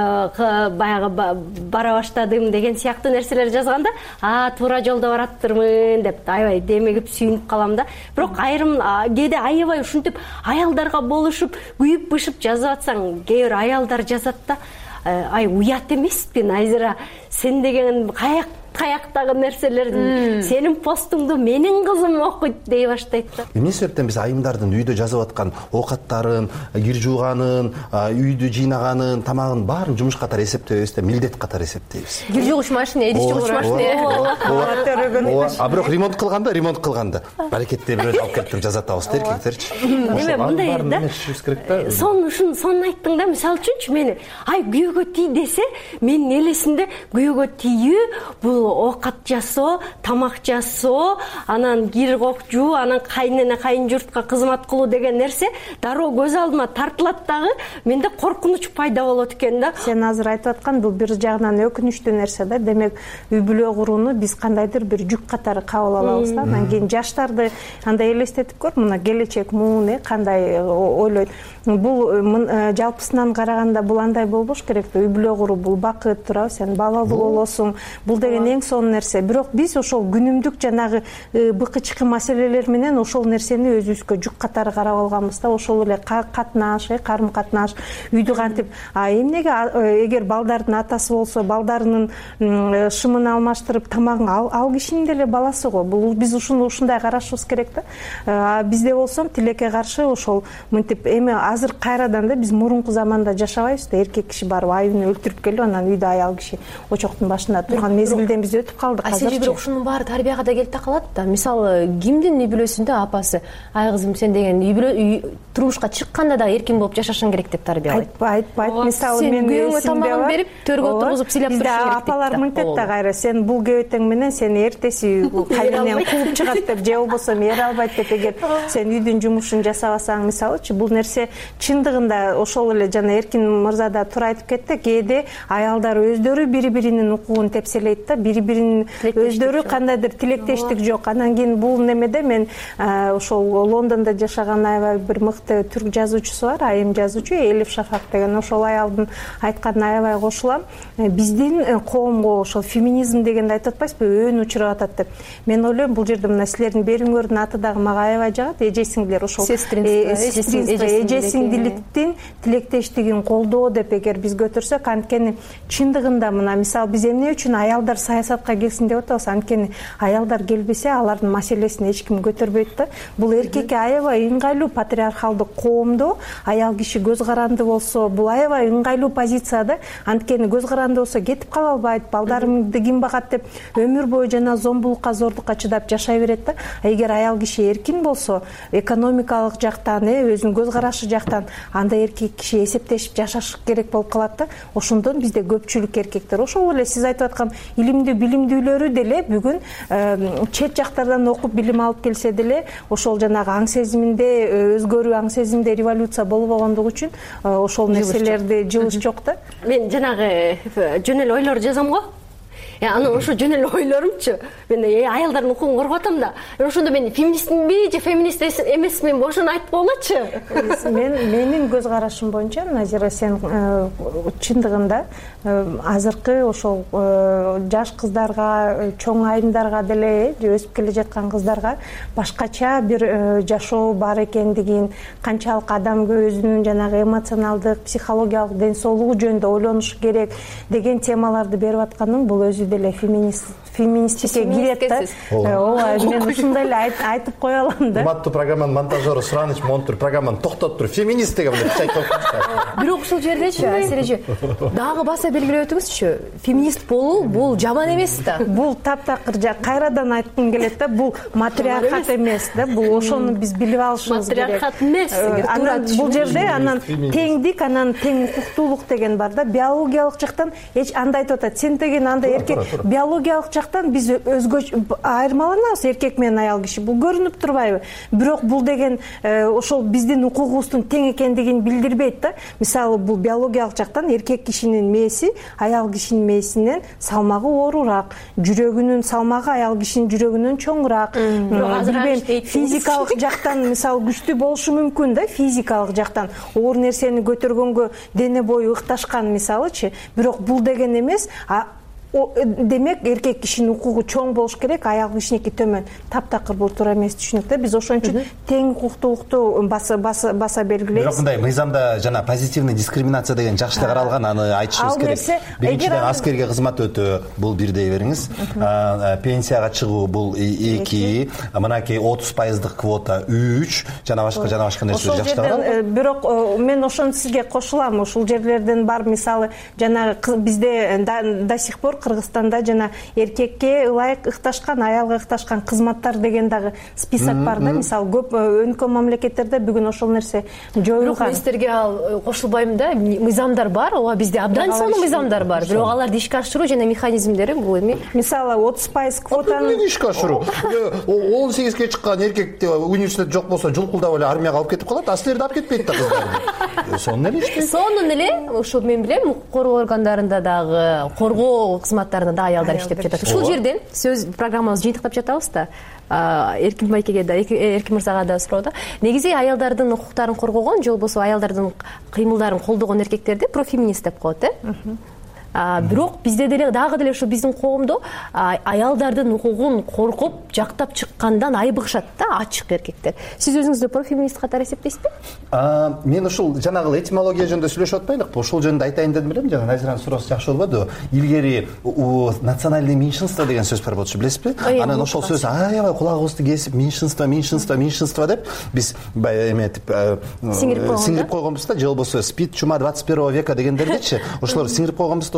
баягы бара баштадым деген сыяктуу нерселер жазганда, а туура жолдо бараттырмын деп аябай демегип сүйүнүп калам да. Бирок айрым кээде аябай ушинтип аялдарга болушуп күйүп бышып жазып атсаң, кээ бир аялдар жазат да, ай уят эмеспи Назира, сен деген каяк каяктагы нерселерди, сенин постуңду менин кызым окуйт дей баштайт да. Эмне себептен биз айымдардын үйдө жазып аткан оокаттарын, кир жууганын, үйдү жыйнаганын, тамагын баарын жумуш катары эсептебейбиз да, милдет катары эсептейбиз. Кир жуугуч машина, эдиш жуугуч машина. А бирок ремонт кылганда, ремонт кылганда баракетте бирөө алып келип туруп жазатабыз да эркектерчи. Эме мындай да. Сон ушун сонун айттың да, мисалы үчүнчү мени ай күйөөгө тий десе, менин элесимде күйөөгө тийүү бул оокат жасоо, тамак жасоо, анан кир кокчуу, анан кайнене кайын журтка кызмат кылуу деген нерсе дароо көз алдыма тартылат дагы, менде коркунуч пайда болот экен да. Сен азыр айтып аткан бул бир жагынан өкүнүчтүү нерсе да. Демек үй бүлө курууну биз кандайдыр бир жүк катары кабыл алабыз да. Анан кийин жаштарды андай элестетип көр, мына келечек муун кандай ойлойт. Бул жалпысынан караганда бул андай болбош керек да. Үй бүлө куруу бул бакыт, туурабы? Сен балалуу болосуң. Бул деген эң сонун нерсе. Бирок биз ошол күнүмдүк жанагы быкычкы маселелер менен ошол нерсени өзүбүзгө жүк катары карап алганбыз да. Ошол эле катнаш, карым катнаш, үйдү кантип, а эмнеге эгер балдардын атасы болсо, балдарынын шымын алмаштырып, тамагын ал кишинин деле баласы го. Бул биз ушуну ушундай карашыбыз керек да. Бизде болсо тилекке каршы ошол мынтип эми азыр кайрадан да биз мурунку заманда жашабайбыз да. Эркек киши барып айыбын өлтүрүп келип, анан үйдө аял киши очоктун башында турган мезгилден биз өтүп калдык. Азыр бирок ушунун баары тарбияга да келип такалат да. Мисалы кимдин үй бүлөсүндө апасы ай кызым сен деген үй бүлө турмушка чыкканда дагы эркин болуп жашашың керек деп тарбиялайт. Айтпайт. Мисалы мен күйөөңө тамагын берип төргө отургузуп сыйлап турушуң керек дейт. Апалар мынтет да кайра сен бул кебетең менен сени эртеси кайненең кууп чыгат деп же болбосо эре албайт деп эгер сен үйдүн жумушун жасабасаң мисалычы бул нерсе чындыгында ошол эле жана Эркин мырза да туура айтып кетти. Кээде аялдар өздөрү бири-биринин укугун тепселейт да, бири-биринин өздөрү кандайдыр тилектештик жок. Анан кийин бул немеде мен ошол Лондондо жашаган аябай бир мыкты түрк жазуучусу бар, айым жазуучу Элиф Шафак деген. Ошол аялдын айтканына аябай кошулам. Биздин коомго ошол феминизм дегенди айтып атпайсызбы, өөнү учуруп атат деп. Мен ойлойм бул жерде мына силердин берүүңөрдүн аты дагы мага аябай жагат. Эже сиңдилер ошол эже сиңдиликтин тилектештигин колдоо деп эгер биз көтөрсөк, анткени чындыгында мына мисалы биз эмне үчүн аялдар саясатка келсин деп атабыз? Анткени аялдар келбесе алардын маселесин эч ким көтөрбөйт да. Бул эркекке аябай ыңгайлуу патриархалдык коомдо аял киши көз каранды болсо, бул аябай ыңгайлуу позиция да. Анткени көз каранды болсо кетип кала албайт, балдарымды ким багат деп өмүр бою жана зомбулукка, зордукка чыдап жашай берет да. Эгер аял киши эркин болсо, экономикалык жактан, өзүнүн көз карашы жактан анда эркек киши эсептешип жашаш керек болуп калат да. Ошондон бизде көпчүлүк эркектер ошол эле сиз айтып аткан илимдүү билимдүүлөрү деле бүгүн чет жактардан окуп билим алып келсе деле ошол жанагы аң сезиминде өзгөрүү, аң сезимде революция болбогондугу үчүн ошол нерселерди жылыш жок да. Мен жанагы жөн эле ойлор жазам го. Анан ошо жөн эле ойлорумчу. Мен аялдардын укугун коргоп атам да. Ошондо мен феминистминби же феминист эмесминби ошону айтып койгулачы. Мен менин көз карашым боюнча Назира, сен чындыгында азыркы ошол жаш кыздарга, чоң айымдарга деле, өсүп келе жаткан кыздарга башкача бир жашоо бар экендигин, канчалык адам өзүнүн жанагы эмоционалдык, психологиялык ден соолугу жөнүндө ойлонуш керек деген темаларды берип атканың бул өзү деле феминист феминистикке кирет да. Ооба, мен ушундай эле айтып кое алам да. Урматтуу программанын монтажеру Сураныч монтур программаны токтотуп туруп феминист деген айтып атат. Бирок ушул жердечи Айсел эже дагы баса белгилеп өтүңүзчү. Феминист болуу бул жаман эмес да. Бул таптакыр кайрадан айткым келет да. Бул матриархат эмес да. Бул ошону биз билип алышыбыз керек. Матриархат эмес. Анан бул жерде анан теңдик, анан тең укуктуулук деген бар да. Биологиялык жактан эч анда айтып атат. Сен деген анда эркек биологиялык жактан биз өзгөчө айырмаланабыз, эркек менен аял киши. Бул көрүнүп турбайбы? Бирок бул деген ошол биздин укугубуздун тең экендигин билдирбейт да. Мисалы бул биологиялык жактан эркек кишинин мээси аял кишинин мээсинен салмагы оорураак, жүрөгүнүн салмагы аял кишинин жүрөгүнөн чоңураак. Билбейм, физикалык жактан мисалы күчтүү болушу мүмкүн да, физикалык жактан оор нерсени көтөргөнгө дене бою ыкташкан мисалычы. Бирок бул деген эмес. Демек эркек кишинин укугу чоң болуш керек, аял кишиники төмөн. Таптакыр бул туура эмес түшүнүк да. Биз ошон үчүн тең укуктуулукту баса баса баса белгилейбиз. Бирок мындай мыйзамда жана позитивный дискриминация деген жакшы эле каралган, аны айтышыбыз керек. Биринчиден аскерге кызмат өтөө бул бир дей бериңиз. Пенсияга чыгуу бул эки, мынакей отуз пайыздык квота үч, жана башка жана башка нерселер жакшы каралган. Бирок мен ошону сизге кошулам. Ушул жерлерден бар мисалы жана бизде до сих пор Кыргызстанда жана эркекке ылайык ыкташкан, аялга ыкташкан кызматтар деген дагы список бар да. Мисалы көп өнкөн мамлекеттерде бүгүн ошол нерсе жоюлган. Бирок сиздерге ал кошулбайм да. Мыйзамдар бар, ооба бизде абдан сонун мыйзамдар бар. Бирок аларды ишке ашыруу жана механизмдери бул эми. Мисалы отуз пайыз квотаны ишке ашыруу. он сегизге чыккан эркекте университет жок болсо жулкулдап эле армияга алып кетип калат, а силерди алып кетпейт да кыздарды. Сонун эле иште. Сонун эле ушул мен билем, укук коргоо органдарында дагы коргоо кызматтарында да аялдар иштеп жатат. Ушул жерден сөз программабызды жыйынтыктап жатабыз да. Эркин байкеге да, Эркин мырзага да суроо да. Негизи аялдардын укуктарын коргогон же болбосо аялдардын кыймылдарын колдогон эркектерди профеминист деп коет, э? Бирок бизде деле дагы деле ушу биздин коомдо аялдардын укугун коргоп, жактап чыккандан айбыгышат да ачык эркектер. Сиз өзүңүздү профеминист катары эсептейсизби? Мен ушул жанагы этимология жөнүндө сүйлөшүп атпайлыкпы? Ушул жөнүндө айтайын дедим элем, жана Назиранын суроосу жакшы болбоду. Илгери национальный меньшинство деген сөз бар болчу, билесизби? Анан ошол сөз аябай кулагыбызды кесип, меньшинство, меньшинство, меньшинство деп биз эметип сиңирип койгонбуз да, же болбосо спит чума двадцать первого века дегендердечи. Ошолор сиңирип койгонбуз да.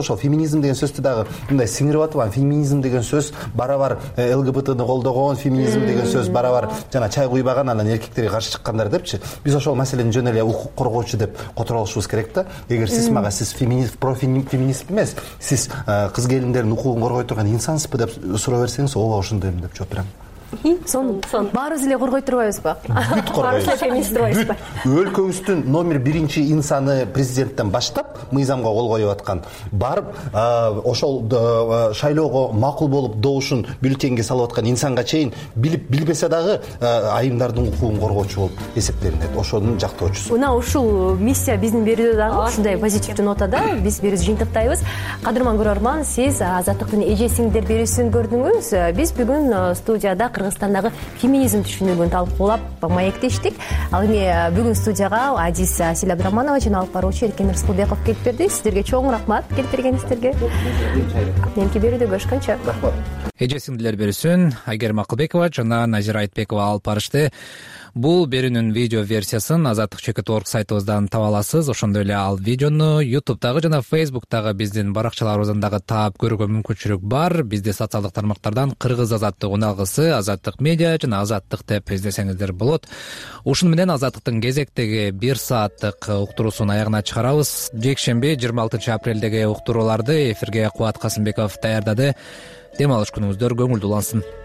ошол феминизм деген сөздү дагы мындай сиңирип атып, анан феминизм деген сөз барабар ЛГБТны колдогон, феминизм деген сөз барабар жана чай куйбаган, анан эркектерге каршы чыккандар депчи. Биз ошол маселени жөн эле укук коргоочу деп которо алышыбыз керек да. Эгер сиз мага сиз феминист, профеминист эмес, сиз кыз келиндердин укугун коргой турган инсансызбы деп суроо берсеңиз, ооба ошондойм деп жооп берем. Сонун баарыбыз эле коргой турбайбызбы? Бүт коргойбуз. Феминист турбайбызбы? Өлкөбүздүн номер биринчи инсаны президенттен баштап мыйзамга кол коюп аткан, барып ошол шайлоого макул болуп добушун бюллетенге салып аткан инсанга чейин билип билбесе дагы айымдардын укугун коргоочу болуп эсептелинет. Ошонун жактоочусу. Мына ушул миссия биздин берүүдө дагы ушундай позитивдүү нотада биз берүүбүздү жыйынтыктайбыз. Кадырман көрөрман, сиз Азаттыктын эже сиңдер берүүсүн көрдүңүз. Биз бүгүн студияда Кыргызстандагы феминизм түшүнүгүн талкуулап маектештик. Ал эми бүгүн студияга Адис Асель Абдраманова жана алып баруучу Эркен Рыскылбеков келип берди. Сиздерге чоң рахмат келип бергениңиздерге. Эмки берүүдө көрүшкөнчө. Рахмат. Эже сиңдилер берүүсүн Айгерим Акылбекова жана Назира Айтбекова алып барышты. Бул берүүнүн видео версиясын азаттык чекит точка орг сайтыбыздан таба аласыз. Ошондой эле ал видеону ютубтагы жана фейсбуктагы биздин баракчаларыбыздан дагы таап көрүүгө мүмкүнчүлүк бар. Бизди социалдык тармактардан Кыргыз Азаттык уналгысы, Азаттык медиа жана Азаттык деп издесеңиздер болот. Ушуну менен Азаттыктын кезектеги бир сааттык уктуруусун аягына чыгарабыз. Жекшемби жыйырма алтынчы апрелдеги уктурууларды эфирге Кубат Касымбеков даярдады. Дем алыш күнүңүздөр көңүлдүү улансын.